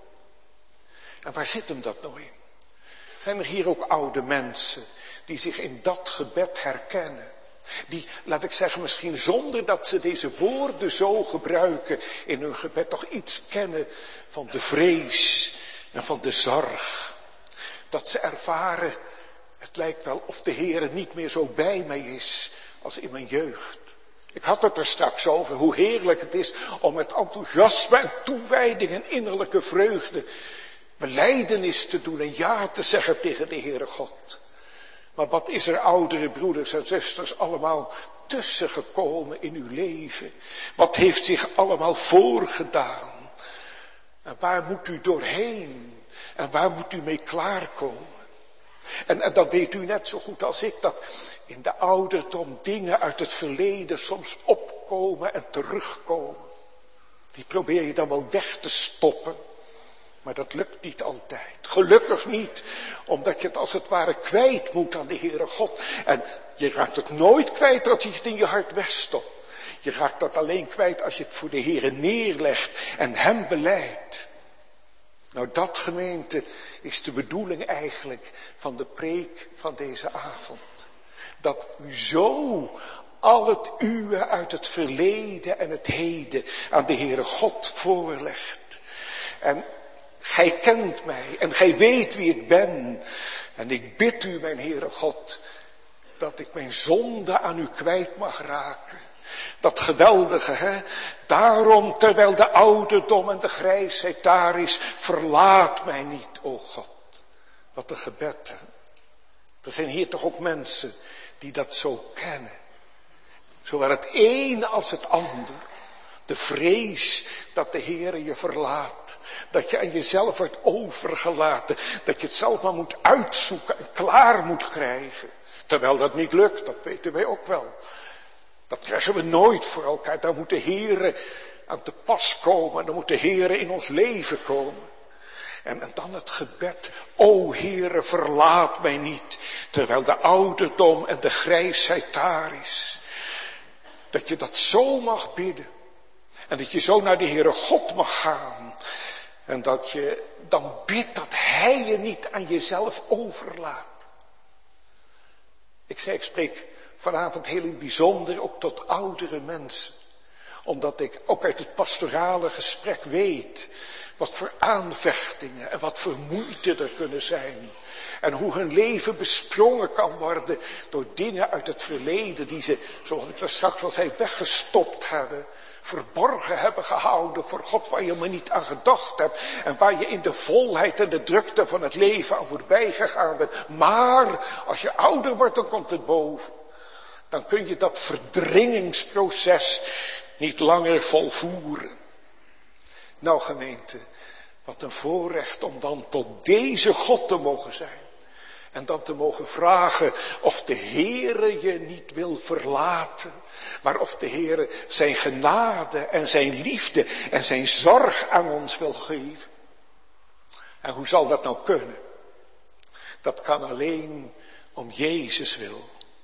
En waar zit hem dat nou in? Zijn er hier ook oude mensen die zich in dat gebed herkennen? Die, laat ik zeggen, misschien zonder dat ze deze woorden zo gebruiken in hun gebed toch iets kennen van de vrees en van de zorg. Dat ze ervaren, het lijkt wel of de Heere niet meer zo bij mij is als in mijn jeugd. Ik had het er straks over hoe heerlijk het is om met enthousiasme en toewijding en innerlijke vreugde belijdenis te doen en ja te zeggen tegen de Heere God. Maar wat is er, oudere broeders en zusters, allemaal tussengekomen in uw leven? Wat heeft zich allemaal voorgedaan? En waar moet u doorheen? En waar moet u mee klaarkomen? En dan weet u net zo goed als ik dat in de ouderdom dingen uit het verleden soms opkomen en terugkomen. Die probeer je dan wel weg te stoppen. Maar dat lukt niet altijd. Gelukkig niet. Omdat je het als het ware kwijt moet aan de Heere God. En je raakt het nooit kwijt dat je het in je hart wegstopt. Je raakt dat alleen kwijt als je het voor de Heere neerlegt en hem belijdt. Nou, dat, gemeente, is de bedoeling eigenlijk van de preek van deze avond. Dat u zo al het uwe uit het verleden en het heden aan de Heere God voorlegt. En gij kent mij en gij weet wie ik ben. En ik bid u, mijn Heere God, dat ik mijn zonde aan u kwijt mag raken. Dat geweldige, hè? Daarom, terwijl de ouderdom en de grijsheid daar is, verlaat mij niet, o God. Wat een gebed, hè? Er zijn hier toch ook mensen die dat zo kennen. Zowel het een als het ander. De vrees dat de Heere je verlaat. Dat je aan jezelf wordt overgelaten. Dat je het zelf maar moet uitzoeken en klaar moet krijgen. Terwijl dat niet lukt, dat weten wij ook wel. Dat krijgen we nooit voor elkaar. Daar moet de Heere aan te pas komen. Dan moet de Heere in ons leven komen. En dan het gebed. O Heere, verlaat mij niet. Terwijl de ouderdom en de grijsheid daar is. Dat je dat zo mag bidden. En dat je zo naar de Heere God mag gaan. En dat je dan bidt dat Hij je niet aan jezelf overlaat. Ik spreek vanavond heel in het bijzonder ook tot oudere mensen. Omdat ik ook uit het pastorale gesprek weet wat voor aanvechtingen en wat voor moeite er kunnen zijn. En hoe hun leven besprongen kan worden door dingen uit het verleden die ze, zoals ik daar straks al zei, weggestopt hebben. Verborgen hebben gehouden voor God waar je maar niet aan gedacht hebt. En waar je in de volheid en de drukte van het leven aan voorbij gegaan bent. Maar als je ouder wordt, dan komt het boven. Dan kun je dat verdringingsproces niet langer volvoeren. Nou gemeente, wat een voorrecht om dan tot deze God te mogen zijn. En dan te mogen vragen of de Heere je niet wil verlaten. Maar of de Heere zijn genade en zijn liefde en zijn zorg aan ons wil geven. En hoe zal dat nou kunnen? Dat kan alleen om Jezus wil.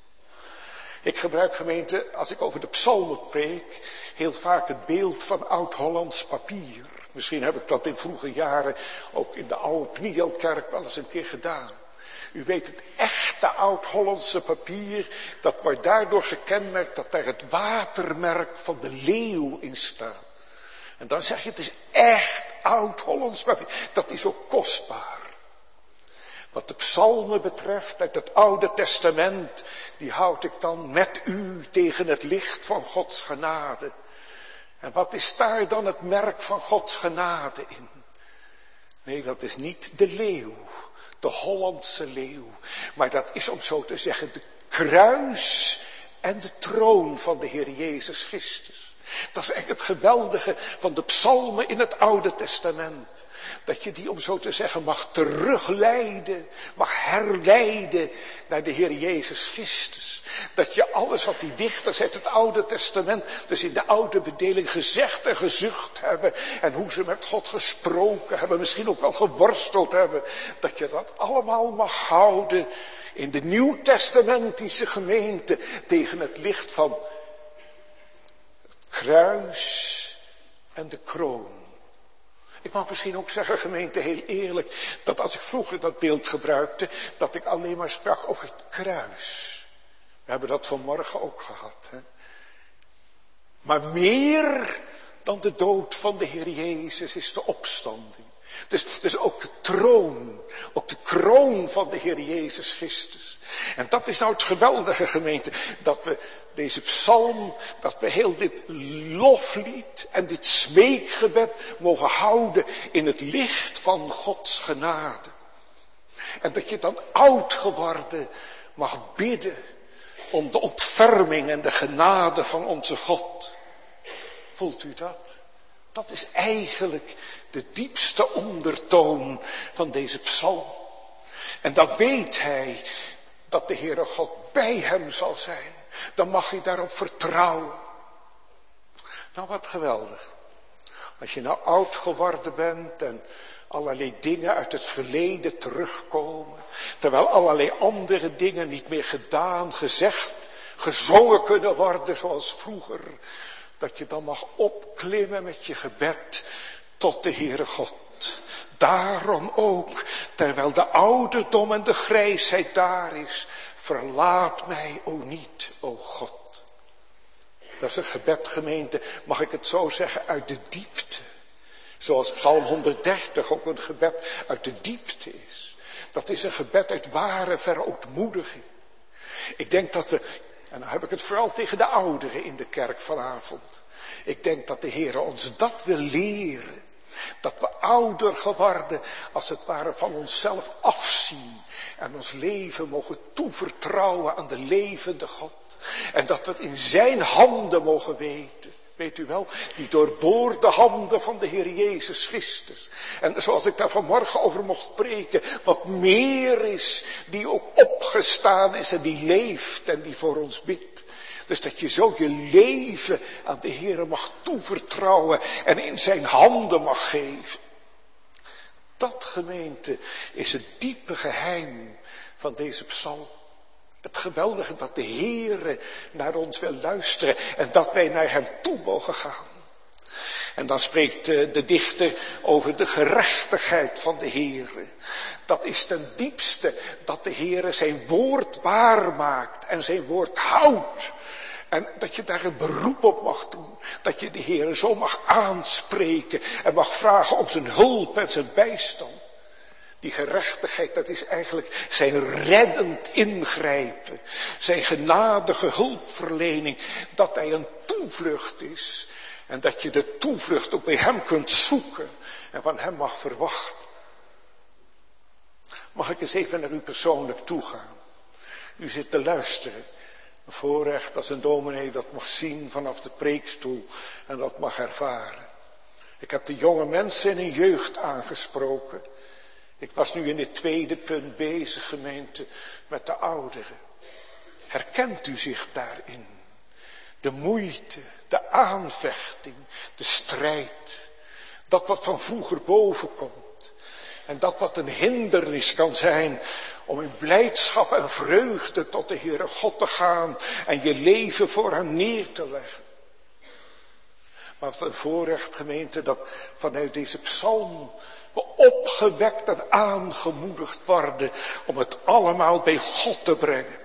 Ik gebruik, gemeente, als ik over de psalmen preek, heel vaak het beeld van oud-Hollands papier. Misschien heb ik dat in vroege jaren ook in de oude Pnielkerk wel eens een keer gedaan. U weet, het echte oud-Hollandse papier, dat wordt daardoor gekenmerkt dat daar het watermerk van de leeuw in staat. En dan zeg je, het is echt oud-Hollands papier. Dat is ook kostbaar. Wat de psalmen betreft uit het Oude Testament, die houd ik dan met u tegen het licht van Gods genade. En wat is daar dan het merk van Gods genade in? Nee, dat is niet de leeuw, de Hollandse leeuw. Maar dat is, om zo te zeggen, de kruis en de troon van de Heer Jezus Christus. Dat is eigenlijk het geweldige van de psalmen in het Oude Testament. Dat je die, om zo te zeggen, mag terugleiden, mag herleiden naar de Heer Jezus Christus. Dat je alles wat die dichters uit het Oude Testament, dus in de oude bedeling gezegd en gezucht hebben. En hoe ze met God gesproken hebben, misschien ook wel geworsteld hebben. Dat je dat allemaal mag houden in de Nieuwtestamentische gemeente tegen het licht van het kruis en de kroon. Ik mag misschien ook zeggen, gemeente, heel eerlijk, dat als ik vroeger dat beeld gebruikte, dat ik alleen maar sprak over het kruis. We hebben dat vanmorgen ook gehad. Hè? Maar meer dan de dood van de Heer Jezus is de opstanding. Dus ook de troon, ook de kroon van de Heer Jezus Christus. En dat is nou het geweldige, gemeente, dat we deze psalm, dat we heel dit loflied en dit smeekgebed mogen houden in het licht van Gods genade. En dat je dan oud geworden mag bidden om de ontferming en de genade van onze God. Voelt u dat? Dat is eigenlijk de diepste ondertoon van deze psalm. En dan weet hij dat de Heere God bij hem zal zijn. Dan mag hij daarop vertrouwen. Nou, wat geweldig. Als je nou oud geworden bent en allerlei dingen uit het verleden terugkomen. Terwijl allerlei andere dingen niet meer gedaan, gezegd, gezongen kunnen worden zoals vroeger. Dat je dan mag opklimmen met je gebed tot de Heere God. Daarom ook, terwijl de ouderdom en de grijsheid daar is, verlaat mij, o niet, o God. Dat is een gebed, gemeente, mag ik het zo zeggen, uit de diepte. Zoals Psalm 130 ook een gebed uit de diepte is. Dat is een gebed uit ware verootmoediging. Ik denk dat we, en dan heb ik het vooral tegen de ouderen in de kerk vanavond. Ik denk dat de Heer ons dat wil leren. Dat we ouder geworden, als het ware, van onszelf afzien. En ons leven mogen toevertrouwen aan de levende God. En dat we het in zijn handen mogen weten. Weet u wel, die doorboorde handen van de Heer Jezus Christus. En zoals ik daar vanmorgen over mocht spreken, wat meer is, die ook opgestaan is en die leeft en die voor ons bidt. Dus dat je zo je leven aan de Heer mag toevertrouwen en in zijn handen mag geven. Dat, gemeente, is het diepe geheim van deze psalm. Het geweldige dat de Heere naar ons wil luisteren en dat wij naar hem toe mogen gaan. En dan spreekt de dichter over de gerechtigheid van de Heere. Dat is ten diepste dat de Heere zijn woord waarmaakt en zijn woord houdt. En dat je daar een beroep op mag doen. Dat je de Heere zo mag aanspreken en mag vragen om zijn hulp en zijn bijstand. Die gerechtigheid, dat is eigenlijk zijn reddend ingrijpen. Zijn genadige hulpverlening. Dat hij een toevlucht is. En dat je de toevlucht ook bij hem kunt zoeken. En van hem mag verwachten. Mag ik eens even naar u persoonlijk toegaan. U zit te luisteren. Een voorrecht als een dominee dat mag zien vanaf de preekstoel. En dat mag ervaren. Ik heb de jonge mensen in hun jeugd aangesproken. Ik was nu in dit tweede punt bezig, gemeente, met de ouderen. Herkent u zich daarin? De moeite, de aanvechting, de strijd. Dat wat van vroeger boven komt. En dat wat een hindernis kan zijn om in blijdschap en vreugde tot de Heere God te gaan en je leven voor hem neer te leggen. Maar wat een voorrecht, gemeente, dat vanuit deze psalm we opgewekt en aangemoedigd worden om het allemaal bij God te brengen.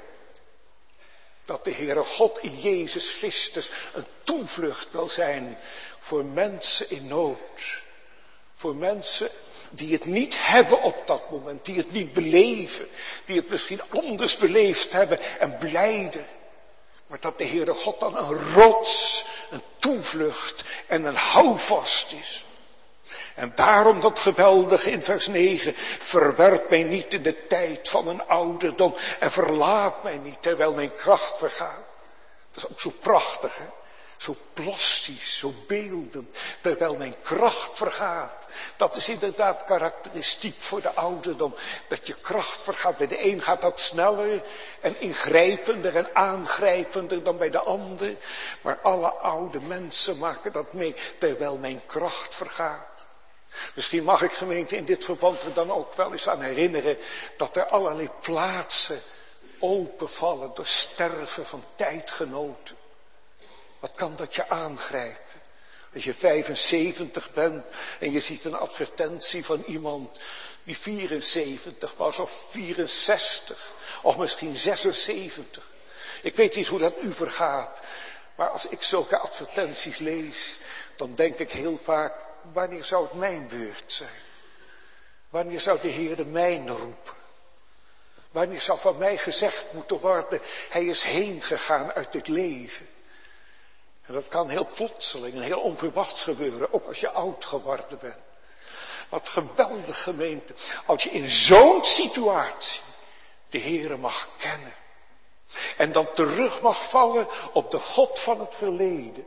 Dat de Heere God in Jezus Christus een toevlucht wil zijn voor mensen in nood. Voor mensen die het niet hebben op dat moment, die het niet beleven, die het misschien anders beleefd hebben en blijden. Maar dat de Heere God dan een rots, een toevlucht en een houvast is. En daarom dat geweldige in vers 9. Verwerp mij niet in de tijd van mijn ouderdom en verlaat mij niet terwijl mijn kracht vergaat. Dat is ook zo prachtig, hè? Zo plastisch, zo beeldend, terwijl mijn kracht vergaat. Dat is inderdaad karakteristiek voor de ouderdom. Dat je kracht vergaat. Bij de een gaat dat sneller en ingrijpender en aangrijpender dan bij de ander. Maar alle oude mensen maken dat mee, terwijl mijn kracht vergaat. Misschien mag ik, gemeente, in dit verband er dan ook wel eens aan herinneren dat er allerlei plaatsen openvallen door sterven van tijdgenoten. Wat kan dat je aangrijpen? Als je 75 bent en je ziet een advertentie van iemand die 74 was of 64 of misschien 76. Ik weet niet hoe dat u vergaat, maar als ik zulke advertenties lees, dan denk ik heel vaak, wanneer zou het mijn beurt zijn? Wanneer zou de Heer mij roepen? Wanneer zou van mij gezegd moeten worden, hij is heen gegaan uit dit leven? En dat kan heel plotseling en heel onverwachts gebeuren, ook als je oud geworden bent. Wat geweldig, gemeente, als je in zo'n situatie de Heere mag kennen. En dan terug mag vallen op de God van het verleden.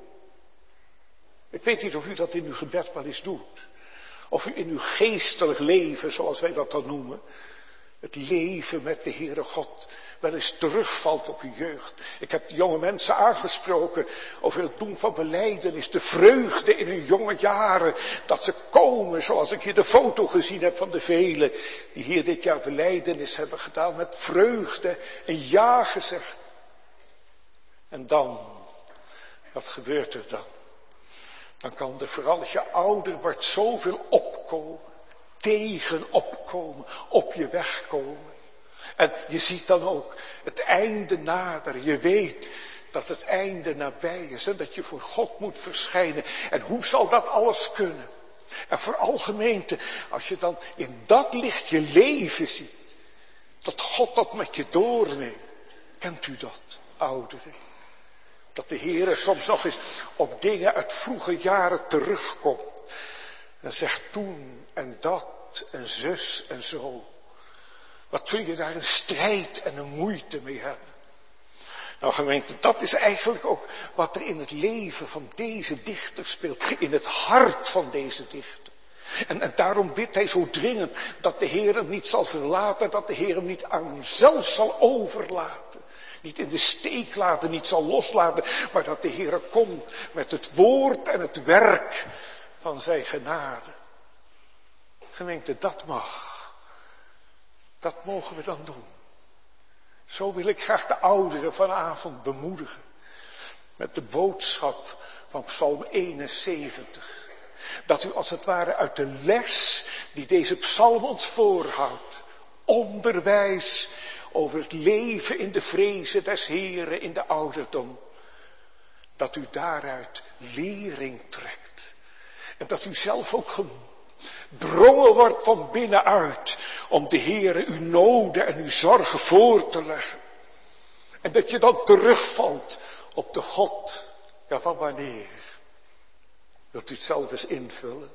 Ik weet niet of u dat in uw gebed wel eens doet. Of u in uw geestelijk leven, zoals wij dat dan noemen, het leven met de Heere God wel eens terugvalt op uw jeugd. Ik heb de jonge mensen aangesproken over het doen van belijdenis, de vreugde in hun jonge jaren, dat ze komen, zoals ik hier de foto gezien heb van de velen die hier dit jaar belijdenis hebben gedaan, met vreugde en ja gezegd. En dan, wat gebeurt er dan? Dan kan er vooral als je ouder wordt zoveel opkomen, tegenopkomen, op je weg komen. En je ziet dan ook het einde naderen. Je weet dat het einde nabij is en dat je voor God moet verschijnen. En hoe zal dat alles kunnen? En vooral, gemeente, als je dan in dat licht je leven ziet, dat God dat met je doorneemt. Kent u dat, ouderen? Dat de Heer soms nog eens op dingen uit vroege jaren terugkomt. En zegt toen en dat en zus en zo. Wat kun je daar een strijd en een moeite mee hebben? Nou gemeente, dat is eigenlijk ook wat er in het leven van deze dichter speelt. In het hart van deze dichter. En daarom bidt hij zo dringend dat de Heer hem niet zal verlaten, dat de Heer hem niet aan hemzelf zal overlaten. Niet in de steek laten, niet zal loslaten, maar dat de Heer komt met het woord en het werk van zijn genade. Gemeente, dat mag. Dat mogen we dan doen. Zo wil ik graag de ouderen vanavond bemoedigen. Met de boodschap van Psalm 71. Dat u als het ware uit de les die deze psalm ons voorhoudt. Onderwijs over het leven in de vrezen des Heren in de ouderdom. Dat u daaruit lering trekt. En dat u zelf ook gedrongen wordt van binnenuit. Om de Heere uw noden en uw zorgen voor te leggen. En dat je dan terugvalt op de God. Ja, van wanneer? Wilt u het zelf eens invullen?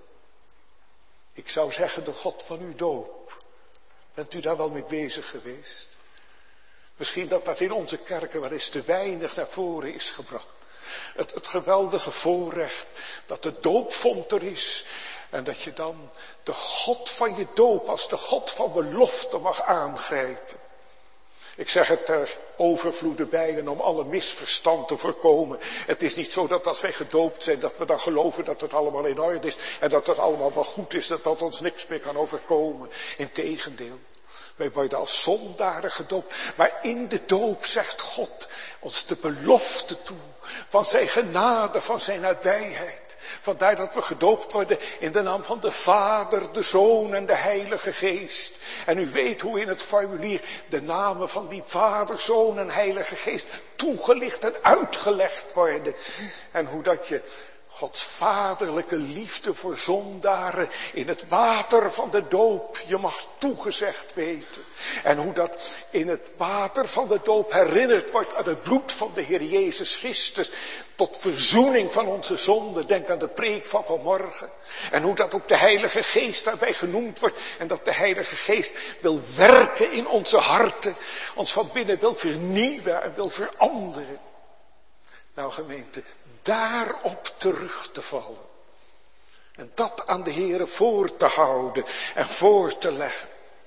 Ik zou zeggen de God van uw doop. Bent u daar wel mee bezig geweest? Misschien dat in onze kerken wel eens te weinig naar voren is gebracht. Het geweldige voorrecht dat de doopvond er is. En dat je dan de God van je doop als de God van belofte mag aangrijpen. Ik zeg het ter overvloede bij en om alle misverstand te voorkomen. Het is niet zo dat als wij gedoopt zijn dat we dan geloven dat het allemaal in orde is. En dat het allemaal wel goed is, dat ons niks meer kan overkomen. Integendeel, wij worden als zondaren gedoopt. Maar in de doop zegt God ons de belofte toe van zijn genade, van zijn nabijheid. Vandaar dat we gedoopt worden in de naam van de Vader, de Zoon en de Heilige Geest. En u weet hoe in het formulier de namen van die Vader, Zoon en Heilige Geest toegelicht en uitgelegd worden. En hoe dat je Gods vaderlijke liefde voor zondaren in het water van de doop je mag toegezegd weten. En hoe dat in het water van de doop herinnerd wordt aan het bloed van de Heer Jezus Christus. Tot verzoening van onze zonden. Denk aan de preek van vanmorgen. En hoe dat ook de Heilige Geest daarbij genoemd wordt. En dat de Heilige Geest wil werken in onze harten. Ons van binnen wil vernieuwen en wil veranderen. Nou gemeente, daarop terug te vallen. En dat aan de Heere voor te houden en voor te leggen.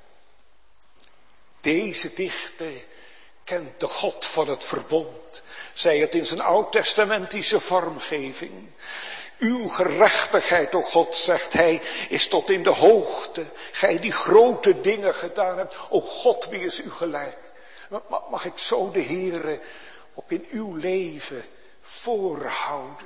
Deze dichter kent de God van het verbond. Zij het in zijn oud-testamentische vormgeving. Uw gerechtigheid, o God, zegt hij, is tot in de hoogte. Gij die grote dingen gedaan hebt, o God, wie is u gelijk? Mag ik zo de Heere ook in uw leven voorhouden?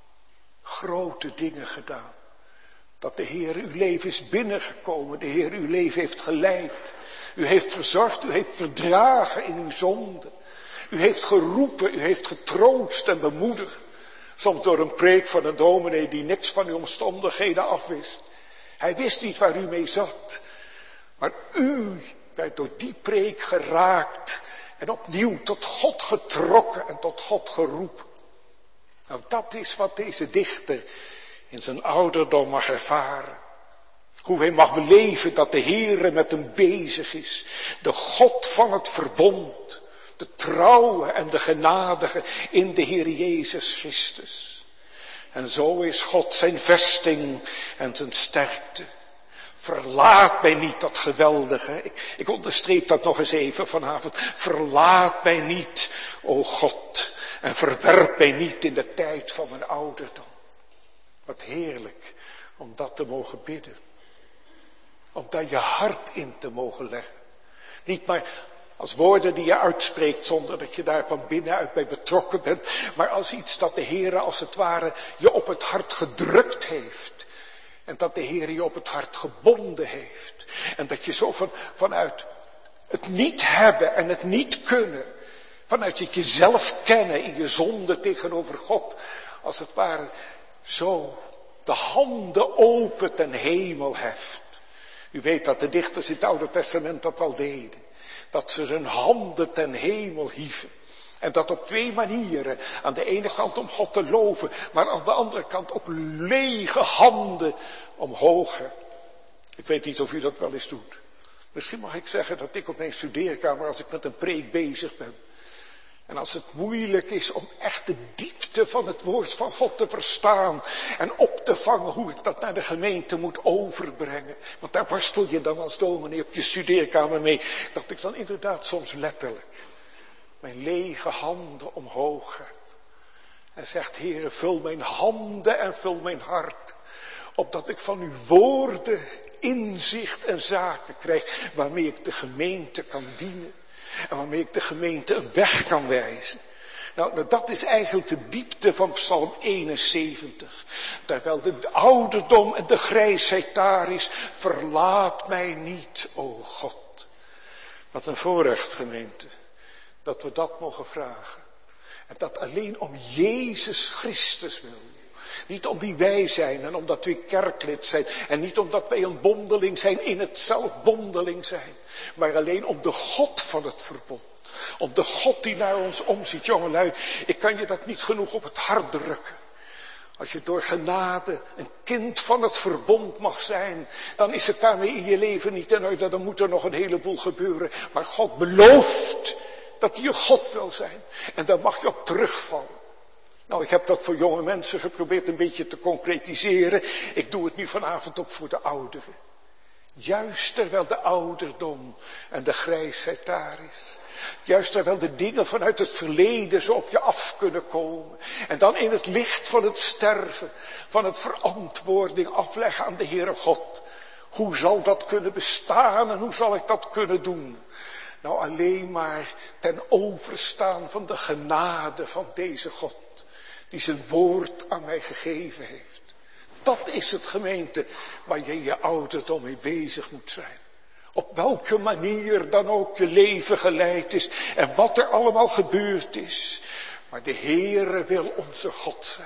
Grote dingen gedaan. Dat de Heer uw leven is binnengekomen. De Heer uw leven heeft geleid. U heeft verzorgd, u heeft verdragen in uw zonde. U heeft geroepen, u heeft getroost en bemoedigd. Soms door een preek van een dominee die niks van uw omstandigheden afwist. Hij wist niet waar u mee zat. Maar u werd door die preek geraakt. En opnieuw tot God getrokken en tot God geroepen. Nou, dat is wat deze dichter in zijn ouderdom mag ervaren. Hoe hij mag beleven dat de Heere met hem bezig is. De God van het verbond. De trouwe en de genadige in de Heer Jezus Christus. En zo is God zijn vesting en zijn sterkte. Verlaat mij niet, dat geweldige. Ik onderstreep dat nog eens even vanavond. Verlaat mij niet, o God. En verwerp mij niet in de tijd van mijn ouderdom. Wat heerlijk om dat te mogen bidden. Om daar je hart in te mogen leggen. Niet maar als woorden die je uitspreekt zonder dat je daar van binnenuit bij betrokken bent. Maar als iets dat de Heere als het ware je op het hart gedrukt heeft. En dat de Heere je op het hart gebonden heeft. En dat je zo vanuit het niet hebben en het niet kunnen. Vanuit het jezelf kennen in je zonde tegenover God. Als het ware zo de handen open ten hemel heft. U weet dat de dichters in het Oude Testament dat al deden. Dat ze hun handen ten hemel hieven. En dat op twee manieren. Aan de ene kant om God te loven. Maar aan de andere kant ook lege handen omhoog heffen. Ik weet niet of u dat wel eens doet. Misschien mag ik zeggen dat ik op mijn studeerkamer als ik met een preek bezig ben. En als het moeilijk is om echt de diepte van het woord van God te verstaan en op te vangen hoe ik dat naar de gemeente moet overbrengen. Want daar worstel je dan als dominee op je studeerkamer mee. Dat ik dan inderdaad soms letterlijk mijn lege handen omhoog heb. En zegt, Heere, vul mijn handen en vul mijn hart. Opdat ik van uw woorden inzicht en zaken krijg waarmee ik de gemeente kan dienen. En waarmee ik de gemeente een weg kan wijzen. Nou, dat is eigenlijk de diepte van Psalm 71. Terwijl de ouderdom en de grijsheid daar is, verlaat mij niet, o God. Wat een voorrecht, gemeente, dat we dat mogen vragen. En dat alleen om Jezus Christus wil. Niet om wie wij zijn en omdat we kerklid zijn. En niet omdat wij een bondeling zijn in het zelf bondeling zijn. Maar alleen om de God van het verbond. Om de God die naar ons omziet. Jongelui, ik kan je dat niet genoeg op het hart drukken. Als je door genade een kind van het verbond mag zijn, dan is het daarmee in je leven niet in orde. Dan moet er nog een heleboel gebeuren. Maar God belooft dat hij je God wil zijn. En daar mag je op terugvallen. Nou, ik heb dat voor jonge mensen geprobeerd een beetje te concretiseren. Ik doe het nu vanavond ook voor de ouderen. Juist terwijl de ouderdom en de grijsheid daar is. Juist terwijl de dingen vanuit het verleden zo op je af kunnen komen. En dan in het licht van het sterven, van het verantwoording afleggen aan de Heere God. Hoe zal dat kunnen bestaan en hoe zal ik dat kunnen doen? Nou, alleen maar ten overstaan van de genade van deze God. Die zijn woord aan mij gegeven heeft. Dat is het, gemeente, waar je in je ouderdom mee bezig moet zijn. Op welke manier dan ook je leven geleid is. En wat er allemaal gebeurd is. Maar de Heere wil onze God zijn.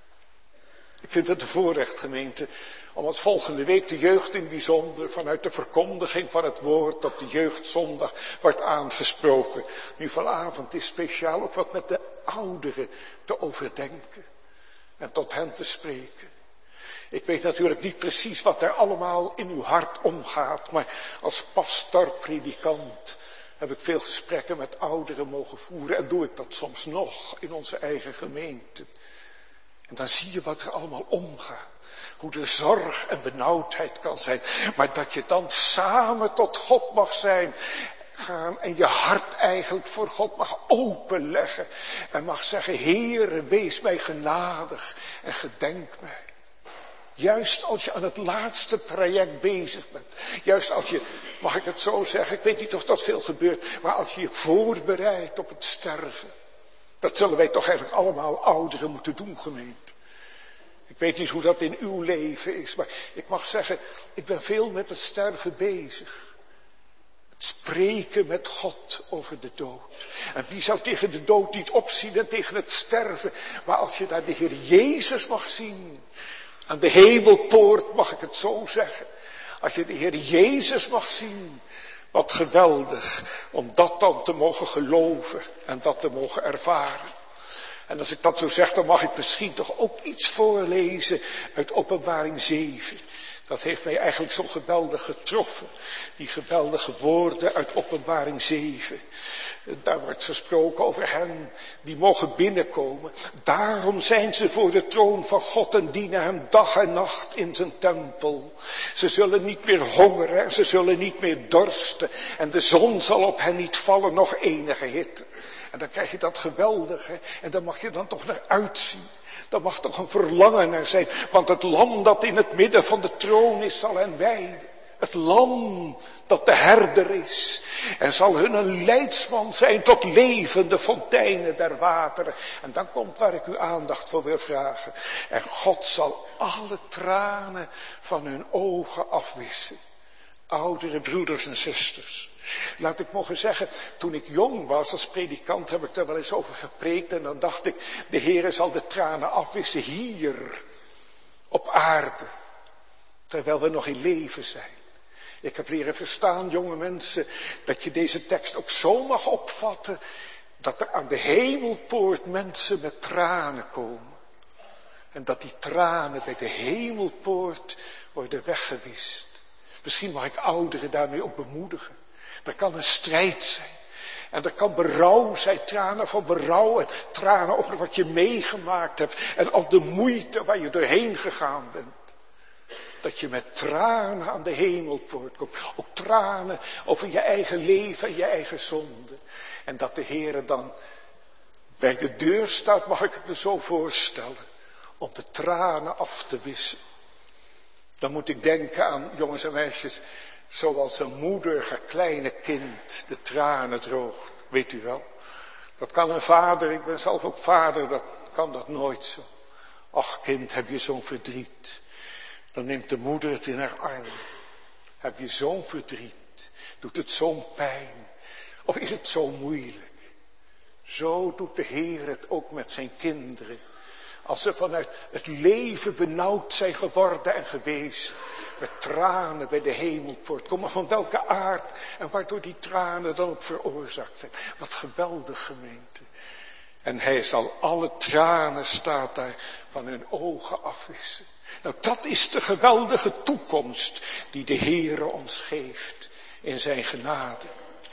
Ik vind het een voorrecht, gemeente, om als volgende week de jeugd in bijzonder vanuit de verkondiging van het woord op de jeugdzondag wordt aangesproken. Nu vanavond is speciaal ook wat met de ouderen te overdenken en tot hen te spreken. Ik weet natuurlijk niet precies wat er allemaal in uw hart omgaat, maar als pastor, predikant heb ik veel gesprekken met ouderen mogen voeren en doe ik dat soms nog in onze eigen gemeente. En dan zie je wat er allemaal omgaat. Hoe er zorg en benauwdheid kan zijn. Maar dat je dan samen tot God mag zijn. Gaan en je hart eigenlijk voor God mag openleggen. En mag zeggen, Heere, wees mij genadig en gedenk mij. Juist als je aan het laatste traject bezig bent. Juist als je, mag ik het zo zeggen, ik weet niet of dat veel gebeurt. Maar als je je voorbereidt op het sterven. Dat zullen wij toch eigenlijk allemaal ouderen moeten doen, gemeente. Ik weet niet hoe dat in uw leven is, maar ik mag zeggen, ik ben veel met het sterven bezig. Het spreken met God over de dood. En wie zou tegen de dood niet opzien en tegen het sterven. Maar als je daar de Heer Jezus mag zien, aan de hemelpoort mag ik het zo zeggen. Als je de Heer Jezus mag zien, wat geweldig om dat dan te mogen geloven en dat te mogen ervaren. En als ik dat zo zeg, dan mag ik misschien toch ook iets voorlezen uit Openbaring 7. Dat heeft mij eigenlijk zo geweldig getroffen. Die geweldige woorden uit Openbaring 7. Daar wordt gesproken over hen die mogen binnenkomen. Daarom zijn ze voor de troon van God en dienen hem dag en nacht in zijn tempel. Ze zullen niet meer hongeren en ze zullen niet meer dorsten. En de zon zal op hen niet vallen, nog enige hitte. En dan krijg je dat geweldige. En daar mag je dan toch naar uitzien. Daar mag toch een verlangen naar zijn. Want het lam dat in het midden van de troon is, zal hen weiden. Het lam dat de herder is. En zal hun een leidsman zijn tot levende fonteinen der wateren. En dan komt waar ik uw aandacht voor wil vragen. En God zal alle tranen van hun ogen afwissen. Oudere broeders en zusters. Laat ik mogen zeggen, toen ik jong was als predikant heb ik daar wel eens over gepreekt. En dan dacht ik, de Heere zal de tranen afwissen hier op aarde. Terwijl we nog in leven zijn. Ik heb leren verstaan, jonge mensen, dat je deze tekst ook zo mag opvatten. Dat er aan de hemelpoort mensen met tranen komen. En dat die tranen bij de hemelpoort worden weggewist. Misschien mag ik ouderen daarmee ook bemoedigen. Er kan een strijd zijn. En er kan berouw zijn, tranen van berouw en tranen over wat je meegemaakt hebt. En al de moeite waar je doorheen gegaan bent. Dat je met tranen aan de hemelpoort komt. Ook tranen over je eigen leven en je eigen zonde. En dat de Heere dan bij de deur staat, mag ik het me zo voorstellen. Om de tranen af te wissen. Dan moet ik denken aan jongens en meisjes. Zoals een moeder haar kleine kind de tranen droogt. Weet u wel. Dat kan een vader, ik ben zelf ook vader, dat kan dat nooit zo. Ach kind, heb je zo'n verdriet. Dan neemt de moeder het in haar arm. Heb je zo'n verdriet? Doet het zo'n pijn? Of is het zo moeilijk? Zo doet de Heer het ook met zijn kinderen. Als ze vanuit het leven benauwd zijn geworden en geweest. Met tranen bij de hemelpoort komen. Van welke aard en waardoor die tranen dan ook veroorzaakt zijn. Wat geweldig gemeente. En hij zal alle tranen, staat daar, van hun ogen afwissen. Nou, dat is de geweldige toekomst die de Heere ons geeft in zijn genade.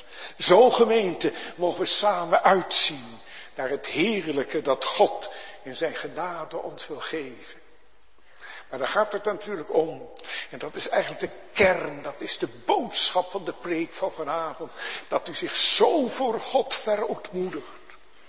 Zo gemeente mogen we samen uitzien naar het heerlijke dat God in zijn genade ons wil geven. Maar daar gaat het natuurlijk om. En dat is eigenlijk de kern, dat is de boodschap van de preek van vanavond. Dat u zich zo voor God verootmoedigt.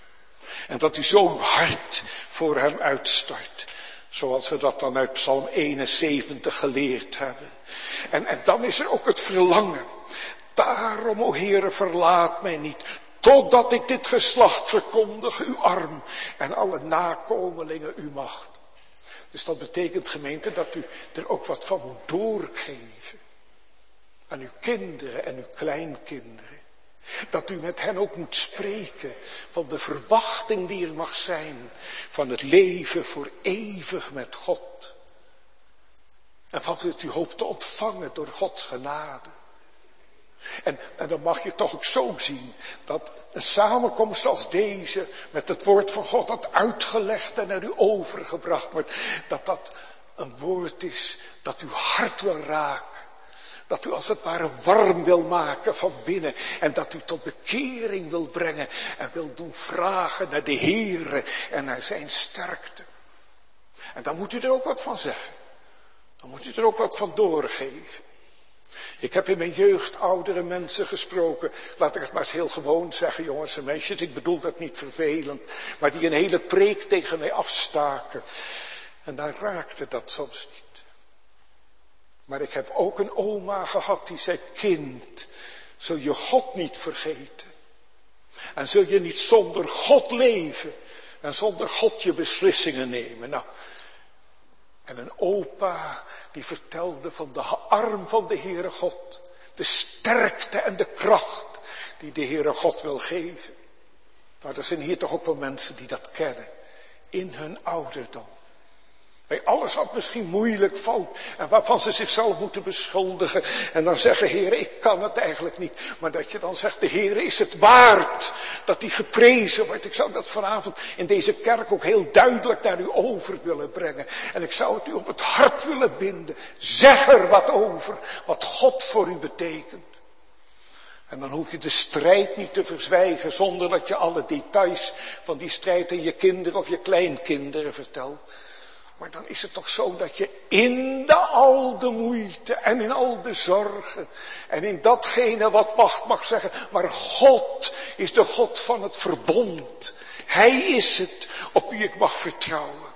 En dat u zo hard voor hem uitstart. Zoals we dat dan uit Psalm 71 geleerd hebben. En dan is er ook het verlangen. Daarom, o Heere, verlaat mij niet. Totdat ik dit geslacht verkondig, uw arm en alle nakomelingen uw macht. Dus dat betekent, gemeente, dat u er ook wat van moet doorgeven. Aan uw kinderen en uw kleinkinderen. Dat u met hen ook moet spreken van de verwachting die er mag zijn. Van het leven voor eeuwig met God. En van wat u hoopt te ontvangen door Gods genade. En dan mag je toch ook zo zien dat een samenkomst als deze met het woord van God dat uitgelegd en naar u overgebracht wordt. Dat dat een woord is dat uw hart wil raken. Dat u als het ware warm wil maken van binnen. En dat u tot bekering wil brengen. En wil doen vragen naar de Heere en naar zijn sterkte. En dan moet u er ook wat van zeggen. Dan moet u er ook wat van doorgeven. Ik heb in mijn jeugd oudere mensen gesproken. Laat ik het maar eens heel gewoon zeggen, jongens en meisjes. Ik bedoel dat niet vervelend. Maar die een hele preek tegen mij afstaken. En dan raakte dat soms niet. Maar ik heb ook een oma gehad die zei, kind, zul je God niet vergeten? En zul je niet zonder God leven? En zonder God je beslissingen nemen? Nou, en een opa die vertelde van de arm van de Heere God. De sterkte en de kracht die de Heere God wil geven. Maar er zijn hier toch ook wel mensen die dat kennen. In hun ouderdom. Bij alles wat misschien moeilijk valt en waarvan ze zichzelf moeten beschuldigen. En dan zeggen, Heere, ik kan het eigenlijk niet. Maar dat je dan zegt, de Heere is het waard dat die geprezen wordt. Ik zou dat vanavond in deze kerk ook heel duidelijk naar u over willen brengen. En ik zou het u op het hart willen binden. Zeg er wat over, wat God voor u betekent. En dan hoef je de strijd niet te verzwijgen zonder dat je alle details van die strijd aan je kinderen of je kleinkinderen vertelt. Maar dan is het toch zo dat je in al de moeite en in al de zorgen en in datgene wat wacht mag zeggen. Maar God is de God van het verbond. Hij is het op wie ik mag vertrouwen.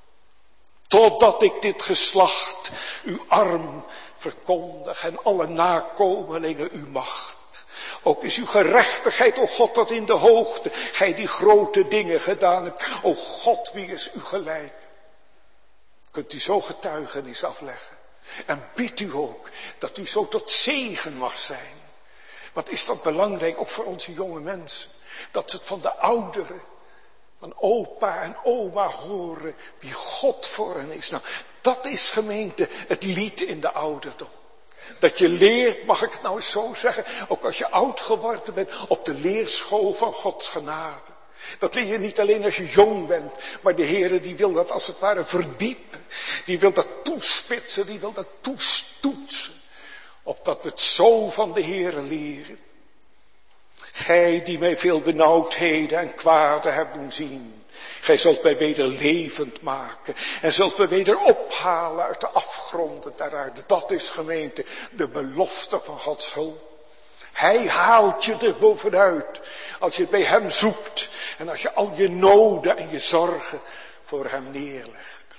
Totdat ik dit geslacht uw arm verkondig en alle nakomelingen uw macht. Ook is uw gerechtigheid, o God, tot in de hoogte. Gij die grote dingen gedaan hebt. O God, wie is u gelijk? Kunt u zo getuigenis afleggen. En bid u ook dat u zo tot zegen mag zijn. Wat is dat belangrijk, ook voor onze jonge mensen. Dat ze het van de ouderen, van opa en oma horen wie God voor hen is. Nou, dat is gemeente het lied in de ouderdom. Dat je leert, mag ik het nou eens zo zeggen, ook als je oud geworden bent, op de leerschool van Gods genade. Dat leer je niet alleen als je jong bent, maar de Heere die wil dat als het ware verdiepen. Die wil dat toespitsen, die wil dat toetsen. Opdat we het zo van de Heere leren. Gij die mij veel benauwdheden en kwaden hebt doen zien. Gij zult mij weder levend maken. En zult mij weder ophalen uit de afgronden der aarde. Dat is, gemeente, de belofte van Gods hulp. Hij haalt je er bovenuit. Als je het bij hem zoekt. En als je al je noden en je zorgen voor hem neerlegt.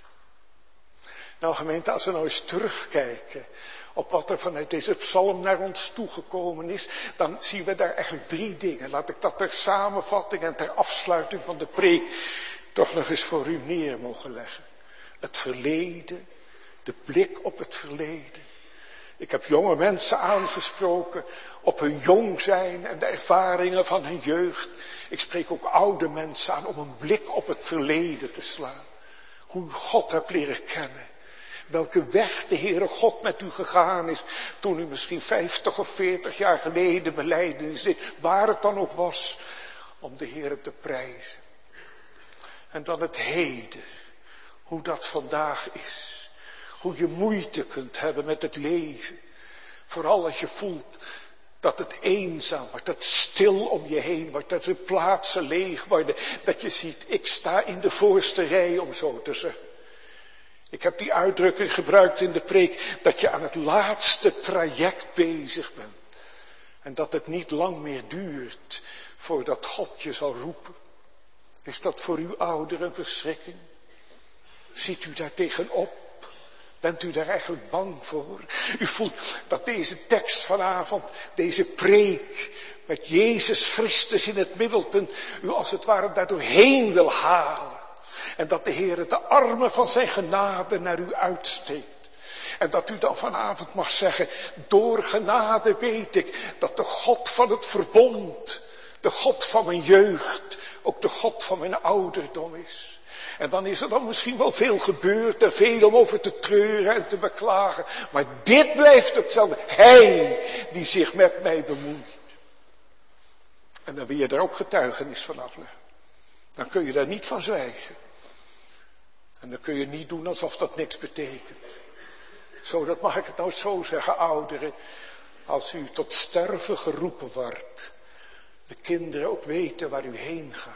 Nou gemeente, als we nou eens terugkijken op wat er vanuit deze psalm naar ons toegekomen is, dan zien we daar eigenlijk 3 dingen. Laat ik dat ter samenvatting en ter afsluiting van de preek toch nog eens voor u neer mogen leggen. Het verleden, de blik op het verleden. Ik heb jonge mensen aangesproken op hun jong zijn en de ervaringen van hun jeugd. Ik spreek ook oude mensen aan om een blik op het verleden te slaan. Hoe u God hebt leren kennen. Welke weg de Heere God met u gegaan is toen u misschien 50 of 40 jaar geleden belijdenis deed. Waar het dan ook was om de Heere te prijzen. En dan het heden. Hoe dat vandaag is. Hoe je moeite kunt hebben met het leven. Vooral als je voelt dat het eenzaam wordt, dat het stil om je heen wordt, dat de plaatsen leeg worden. Dat je ziet, ik sta in de voorste rij, om zo te zeggen. Ik heb die uitdrukking gebruikt in de preek, dat je aan het laatste traject bezig bent. En dat het niet lang meer duurt voordat God je zal roepen. Is dat voor uw ouder een verschrikking? Ziet u daar tegenop? Bent u daar eigenlijk bang voor? U voelt dat deze tekst vanavond, deze preek met Jezus Christus in het middelpunt, u als het ware daardoorheen wil halen. En dat de Heer de armen van zijn genade naar u uitsteekt. En dat u dan vanavond mag zeggen, door genade weet ik dat de God van het verbond, de God van mijn jeugd, ook de God van mijn ouderdom is. En dan is er dan misschien wel veel gebeurd en veel om over te treuren en te beklagen. Maar dit blijft hetzelfde. Hij die zich met mij bemoeit. En dan wil je daar ook getuigenis van afleggen. Dan kun je daar niet van zwijgen. En dan kun je niet doen alsof dat niks betekent. Zo, dat mag ik het nou zo zeggen, ouderen. Als u tot sterven geroepen wordt, de kinderen ook weten waar u heen gaat.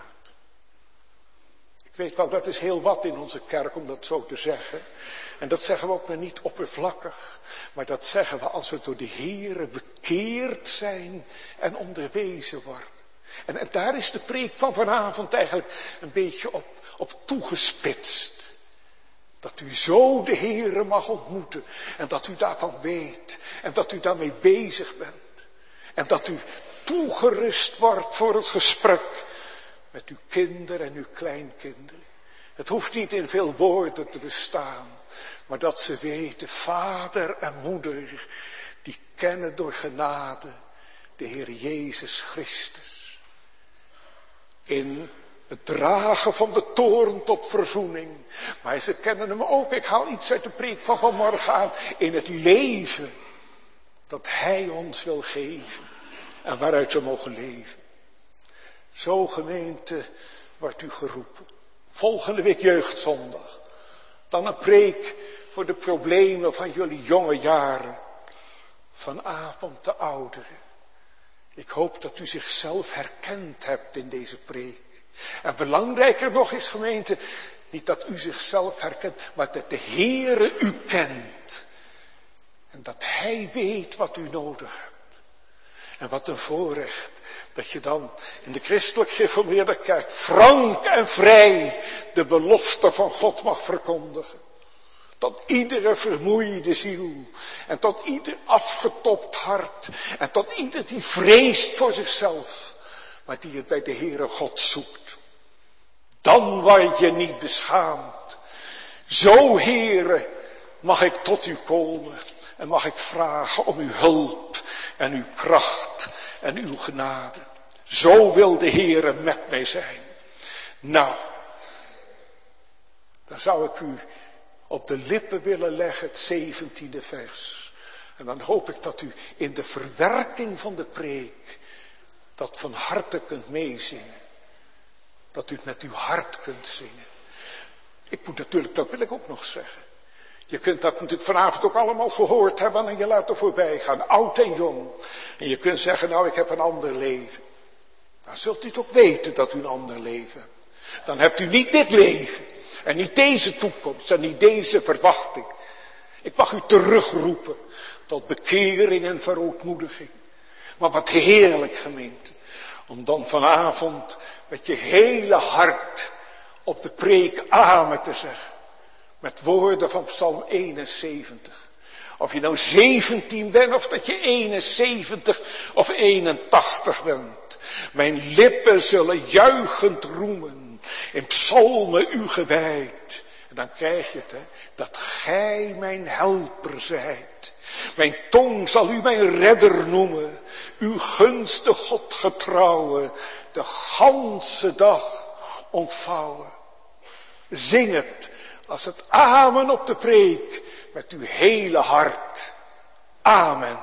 Ik weet wel, dat is heel wat in onze kerk om dat zo te zeggen. En dat zeggen we ook maar niet oppervlakkig. Maar dat zeggen we als we door de Heere bekeerd zijn en onderwezen worden. En daar is de preek van vanavond eigenlijk een beetje op toegespitst. Dat u zo de Heere mag ontmoeten. En dat u daarvan weet. En dat u daarmee bezig bent. En dat u toegerust wordt voor het gesprek met uw kinderen en uw kleinkinderen. Het hoeft niet in veel woorden te bestaan. Maar dat ze weten, vader en moeder, die kennen door genade de Heer Jezus Christus. In het dragen van de toorn tot verzoening. Maar ze kennen hem ook, ik haal iets uit de preek van vanmorgen aan, in het leven dat hij ons wil geven. En waaruit we mogen leven. Zo gemeente wordt u geroepen. Volgende week jeugdzondag. Dan een preek voor de problemen van jullie jonge jaren. Vanavond de ouderen. Ik hoop dat u zichzelf herkend hebt in deze preek. En belangrijker nog is, gemeente, niet dat u zichzelf herkent, maar dat de Heere u kent. En dat hij weet wat u nodig hebt. En wat een voorrecht dat je dan in de christelijk gereformeerde kerk frank en vrij de belofte van God mag verkondigen. Tot iedere vermoeide ziel en tot ieder afgetopt hart en tot ieder die vreest voor zichzelf, maar die het bij de Heere God zoekt. Dan word je niet beschaamd. Zo, Heere, mag ik tot u komen en mag ik vragen om uw hulp en uw kracht en uw genade. Zo wil de Heere met mij zijn. Nou, dan zou ik u op de lippen willen leggen het 17e vers. En dan hoop ik dat u in de verwerking van de preek dat van harte kunt meezingen. Dat u het met uw hart kunt zingen. Ik moet natuurlijk, dat wil ik ook nog zeggen. Je kunt dat natuurlijk vanavond ook allemaal gehoord hebben en je laat er voorbij gaan, oud en jong. En je kunt zeggen, nou ik heb een ander leven. Dan zult u toch weten dat u een ander leven hebt. Dan hebt u niet dit leven. En niet deze toekomst. En niet deze verwachting. Ik mag u terugroepen. Tot bekering en verootmoediging. Maar wat heerlijk, gemeente. Om dan vanavond met je hele hart op de preek amen te zeggen. Met woorden van Psalm 71. Of je nou 17 bent of dat je 71 of 81 bent. Mijn lippen zullen juichend roemen. In psalmen u gewijd. En dan krijg je het, hè. Dat gij mijn helper zijt. Mijn tong zal u mijn redder noemen. Uw gunste God getrouwe. De ganse dag ontvouwen. Zing het als het amen op de preek. Met uw hele hart. Amen.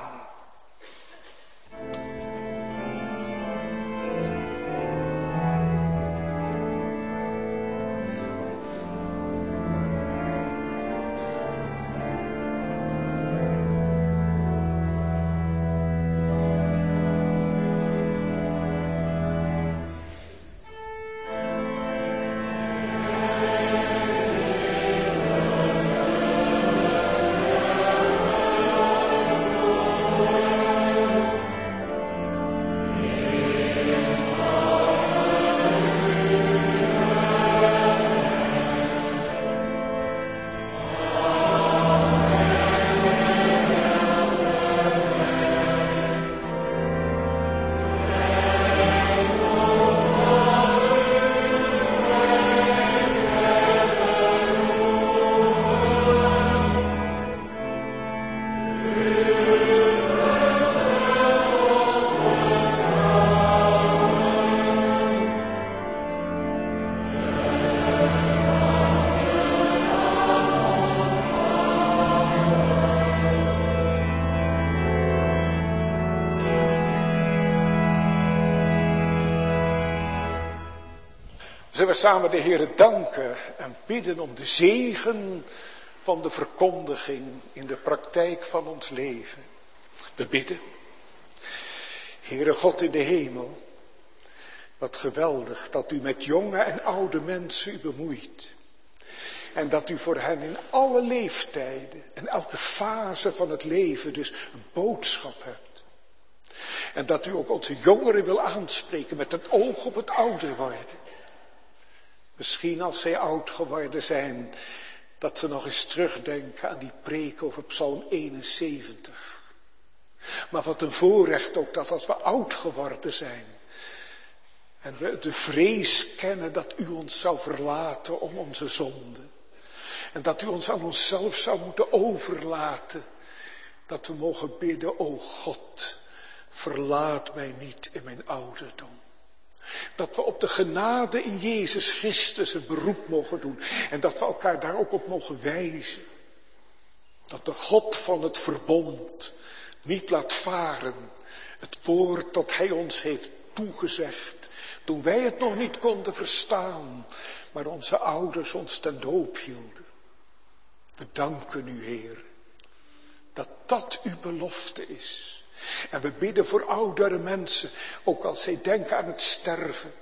Zullen we samen de Heere danken en bidden om de zegen van de verkondiging in de praktijk van ons leven. We bidden. Heere God in de hemel, wat geweldig dat u met jonge en oude mensen u bemoeit. En dat u voor hen in alle leeftijden en elke fase van het leven dus een boodschap hebt. En dat u ook onze jongeren wil aanspreken met een oog op het ouder worden. Misschien als zij oud geworden zijn, dat ze nog eens terugdenken aan die preek over Psalm 71. Maar wat een voorrecht ook dat als we oud geworden zijn en we de vrees kennen dat u ons zou verlaten om onze zonden. En dat u ons aan onszelf zou moeten overlaten. Dat we mogen bidden, o God, verlaat mij niet in mijn ouderdom. Dat we op de genade in Jezus Christus een beroep mogen doen. En dat we elkaar daar ook op mogen wijzen. Dat de God van het verbond niet laat varen. Het woord dat hij ons heeft toegezegd. Toen wij het nog niet konden verstaan. Maar onze ouders ons ten doop hielden. We danken u, Heer. Dat dat uw belofte is. En we bidden voor oudere mensen, ook als zij denken aan het sterven.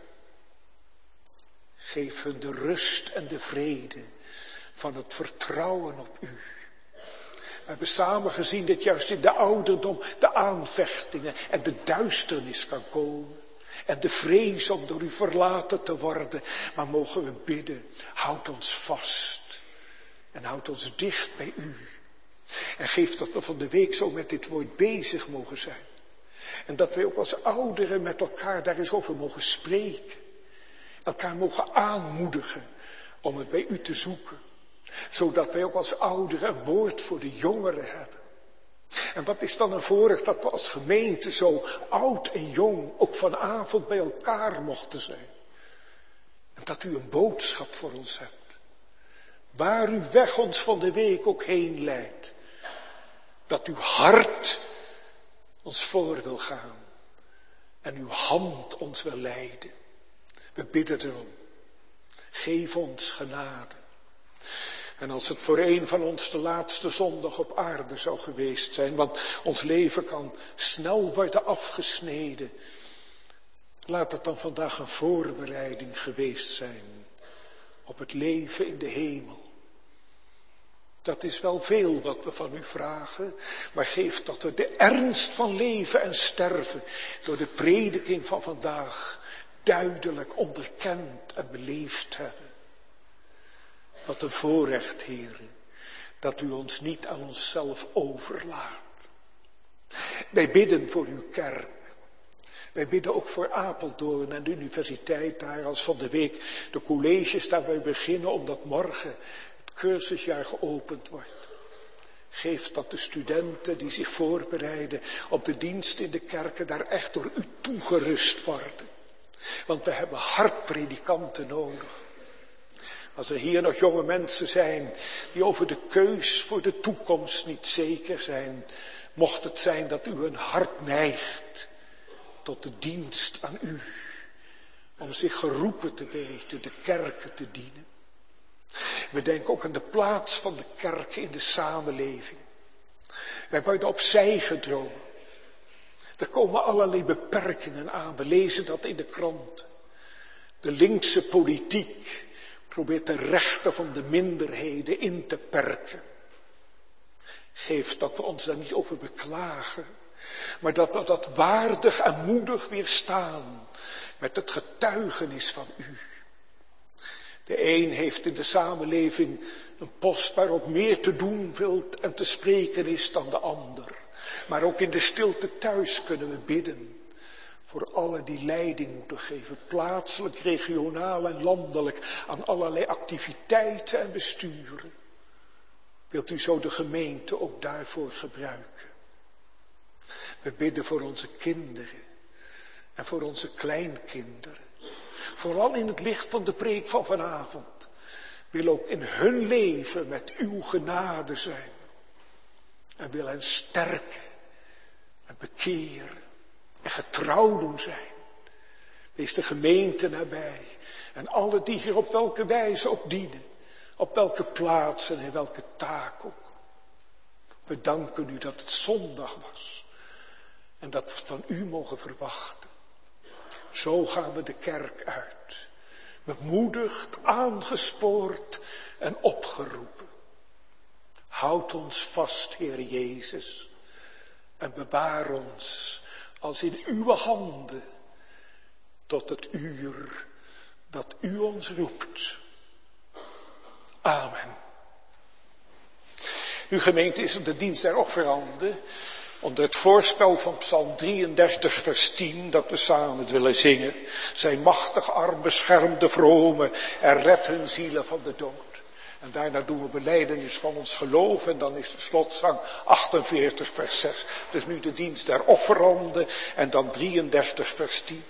Geef hun de rust en de vrede van het vertrouwen op u. We hebben samen gezien dat juist in de ouderdom de aanvechtingen en de duisternis kan komen. En de vrees om door u verlaten te worden. Maar mogen we bidden, houd ons vast en houd ons dicht bij u. En geef dat we van de week zo met dit woord bezig mogen zijn. En dat wij ook als ouderen met elkaar daar eens over mogen spreken. Elkaar mogen aanmoedigen om het bij u te zoeken. Zodat wij ook als ouderen een woord voor de jongeren hebben. En wat is dan een voorrecht dat we als gemeente zo oud en jong ook vanavond bij elkaar mochten zijn. En dat u een boodschap voor ons hebt. Waar uw weg ons van de week ook heen leidt. Dat uw hart ons voor wil gaan. En uw hand ons wil leiden. We bidden erom. Geef ons genade. En als het voor een van ons de laatste zondag op aarde zou geweest zijn. Want ons leven kan snel worden afgesneden. Laat het dan vandaag een voorbereiding geweest zijn op het leven in de hemel. Dat is wel veel wat we van u vragen, maar geef dat we de ernst van leven en sterven door de prediking van vandaag duidelijk onderkend en beleefd hebben. Wat een voorrecht, Heere, dat u ons niet aan onszelf overlaat. Wij bidden voor uw kerk. Wij bidden ook voor Apeldoorn en de universiteit daar, als van de week de colleges daar wij beginnen, omdat morgen het cursusjaar geopend wordt. Geef dat de studenten die zich voorbereiden op de dienst in de kerken daar echt door u toegerust worden. Want we hebben hartpredikanten nodig. Als er hier nog jonge mensen zijn die over de keus voor de toekomst niet zeker zijn, mocht het zijn dat u hun hart neigt tot de dienst aan u, om zich geroepen te weten de kerken te dienen. We denken ook aan de plaats van de kerken in de samenleving. Wij worden opzij gedrongen. Er komen allerlei beperkingen aan, we lezen dat in de kranten. De linkse politiek probeert de rechten van de minderheden in te perken. Geef dat we ons daar niet over beklagen, maar dat we dat waardig en moedig weerstaan met het getuigenis van u. De een heeft in de samenleving een post waarop meer te doen valt en te spreken is dan de ander. Maar ook in de stilte thuis kunnen we bidden voor allen die leiding moeten geven, plaatselijk, regionaal en landelijk, aan allerlei activiteiten en besturen. Wilt u zo de gemeente ook daarvoor gebruiken? We bidden voor onze kinderen en voor onze kleinkinderen. Vooral in het licht van de preek van vanavond. Wil ook in hun leven met uw genade zijn. En wil hen sterken en bekeren en getrouw doen zijn. Wees de gemeente nabij en alle die hier op welke wijze ook dienen. Op welke plaats en in welke taak ook. We danken u dat het zondag was. En dat we het van u mogen verwachten. Zo gaan we de kerk uit. Bemoedigd, aangespoord en opgeroepen. Houd ons vast, Heer Jezus. En bewaar ons als in uw handen. Tot het uur dat u ons roept. Amen. Uw gemeente is de dienst der offeranden. Onder het voorspel van Psalm 33 vers 10 dat we samen willen zingen. Zijn machtig arm beschermt de vromen en redt hun zielen van de dood. En daarna doen we belijdenis van ons geloof en dan is de slotzang 48 vers 6. Dus nu de dienst der offeranden en dan 33 vers 10.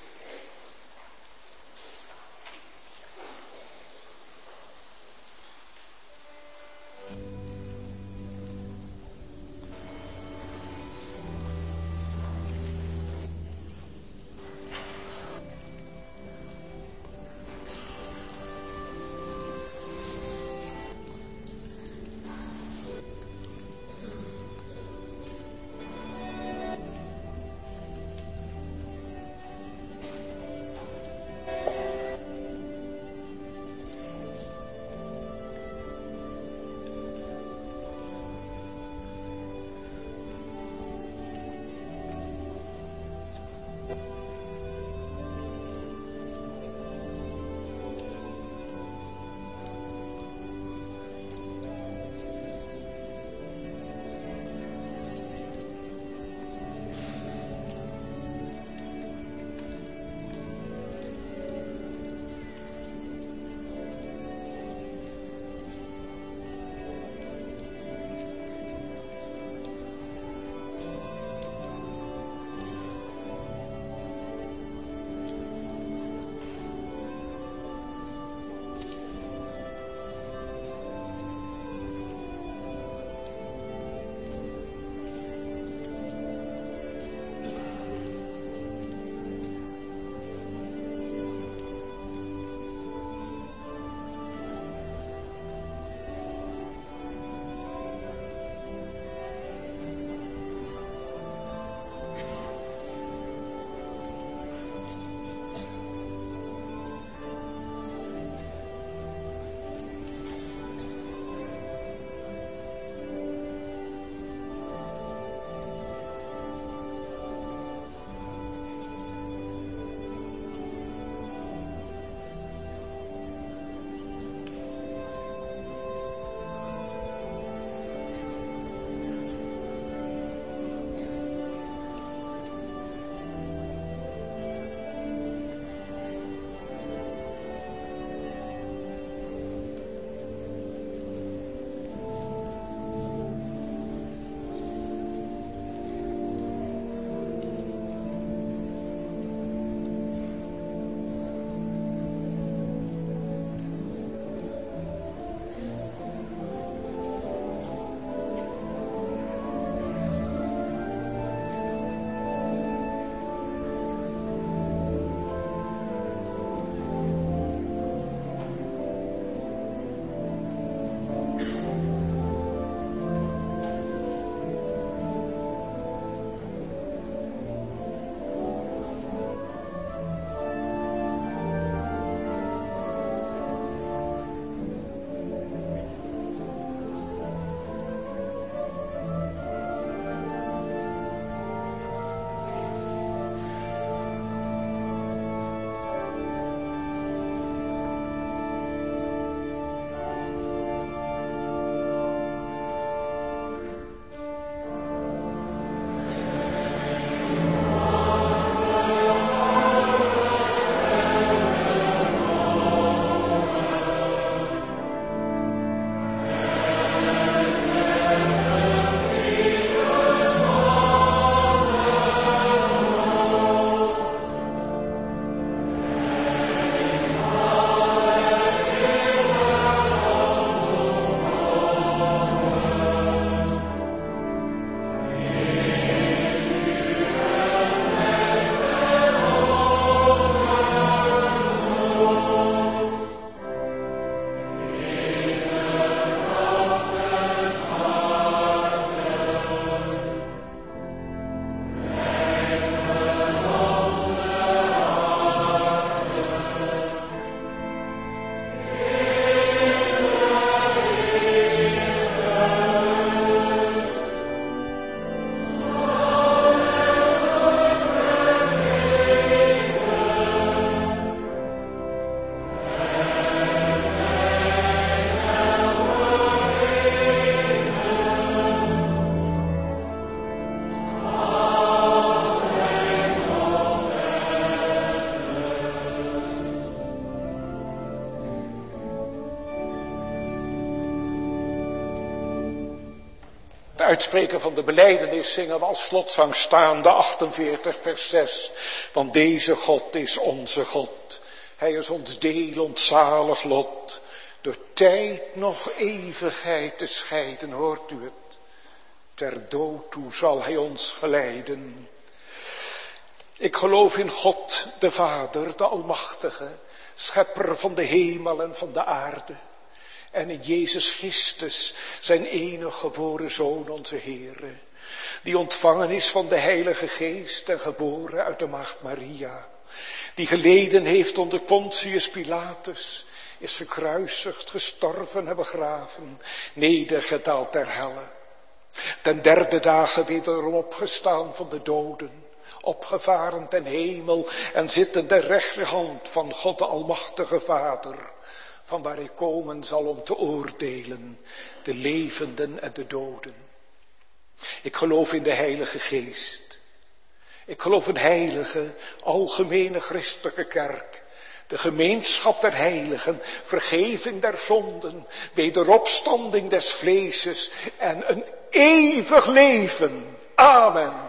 uitspreken van de belijdenis zingen we als slotzang staande 48 vers 6. Want deze God is onze God. Hij is ons deel, ons zalig lot. Door tijd nog eeuwigheid te scheiden, hoort u het. Ter dood toe zal hij ons geleiden. Ik geloof in God, de Vader, de Almachtige, schepper van de hemel en van de aarde. En in Jezus Christus, zijn enige geboren Zoon, onze Heere, die ontvangen is van de Heilige Geest en geboren uit de Maagd Maria, die geleden heeft onder Pontius Pilatus, is gekruisigd, gestorven en begraven, nedergedaald ter helle. Ten derde dagen wederom opgestaan van de doden, opgevaren ten hemel en zit aan de rechterhand van God de Almachtige Vader, van waar hij komen zal om te oordelen, de levenden en de doden. Ik geloof in de Heilige Geest. Ik geloof in heilige, algemene christelijke kerk, de gemeenschap der heiligen, vergeving der zonden, wederopstanding des vleeses en een eeuwig leven. Amen.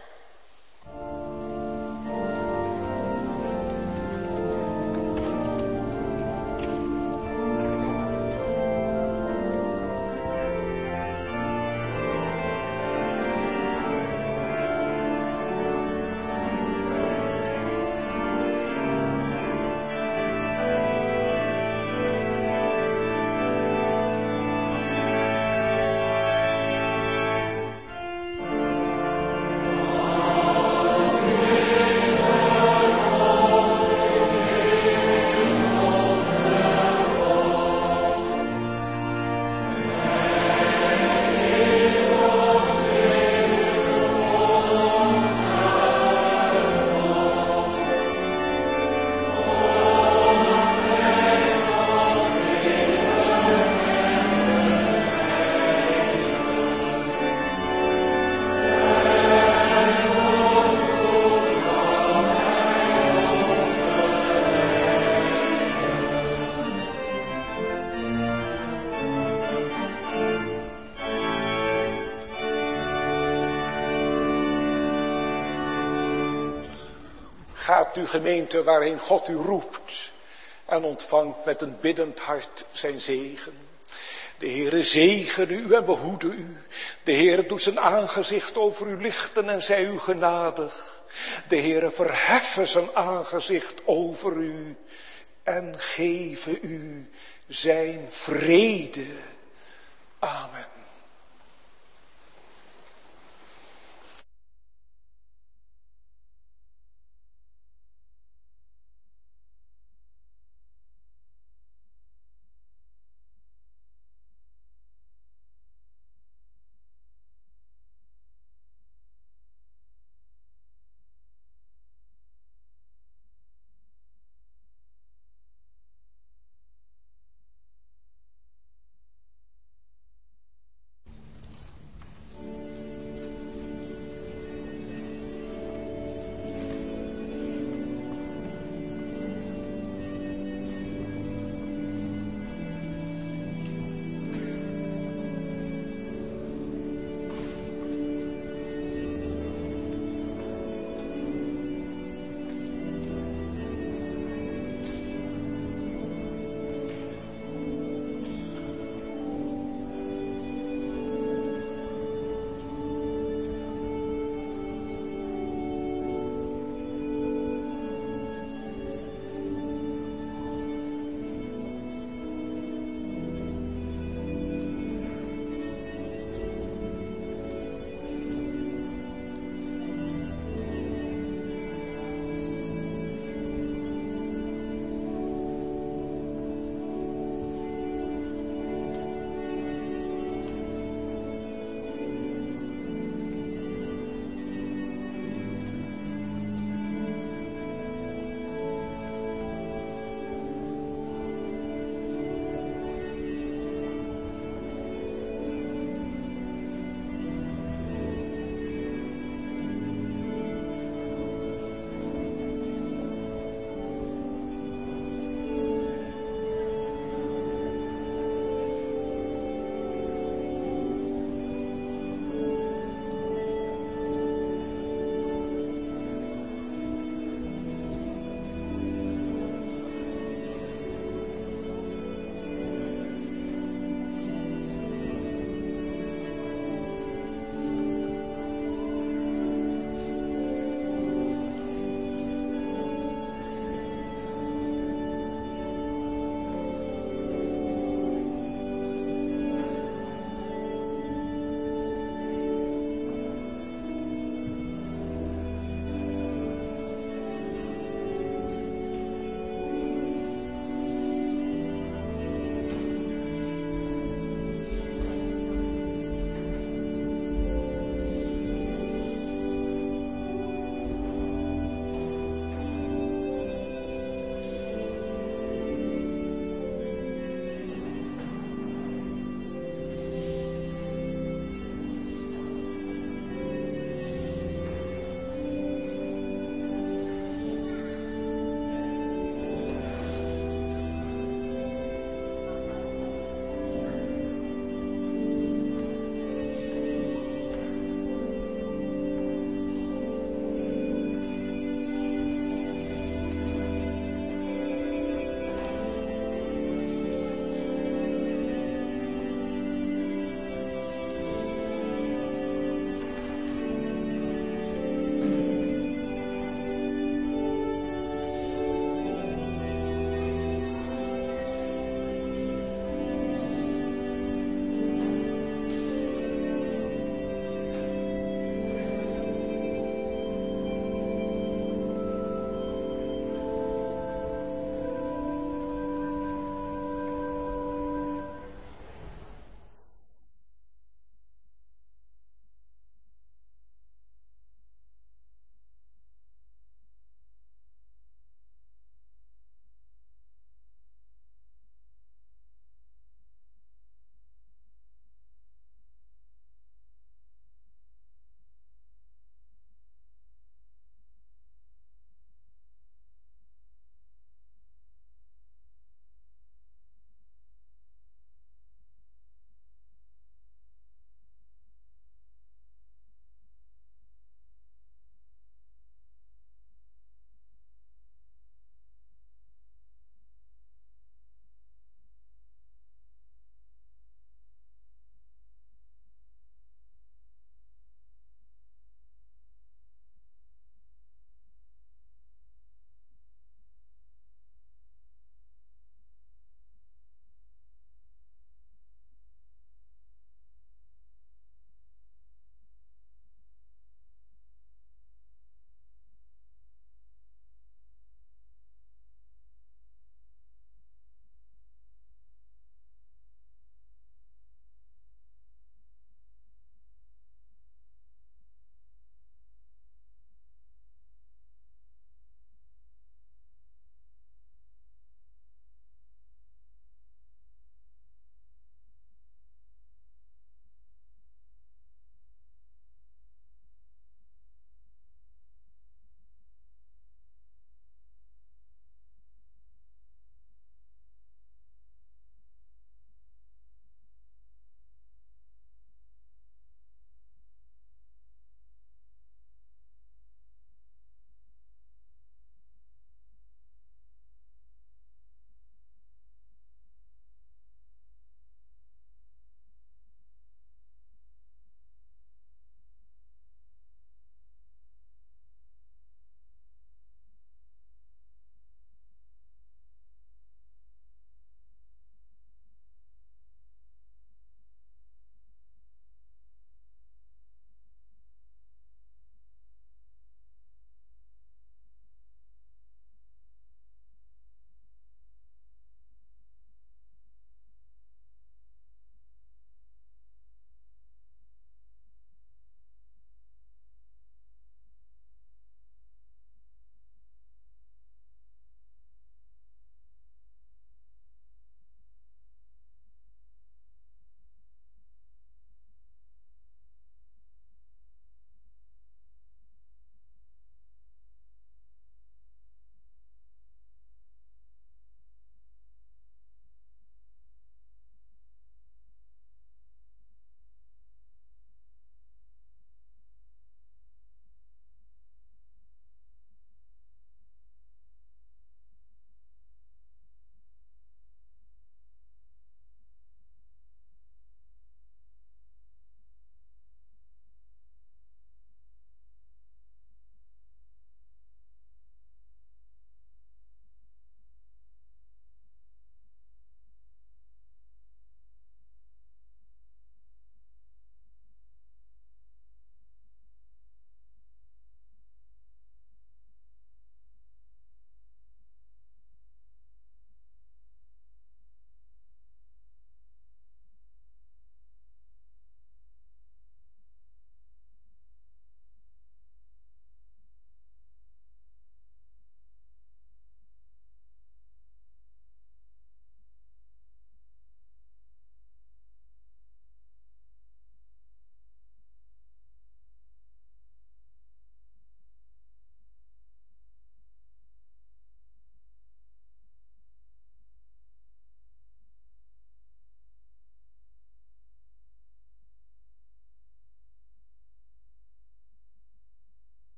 Gaat u gemeente waarin God u roept en ontvangt met een biddend hart zijn zegen. De Heere zegene u en behoede u. De Heere doet zijn aangezicht over u lichten en zij u genadig. De Heere verheffe zijn aangezicht over u en geven u zijn vrede. Amen.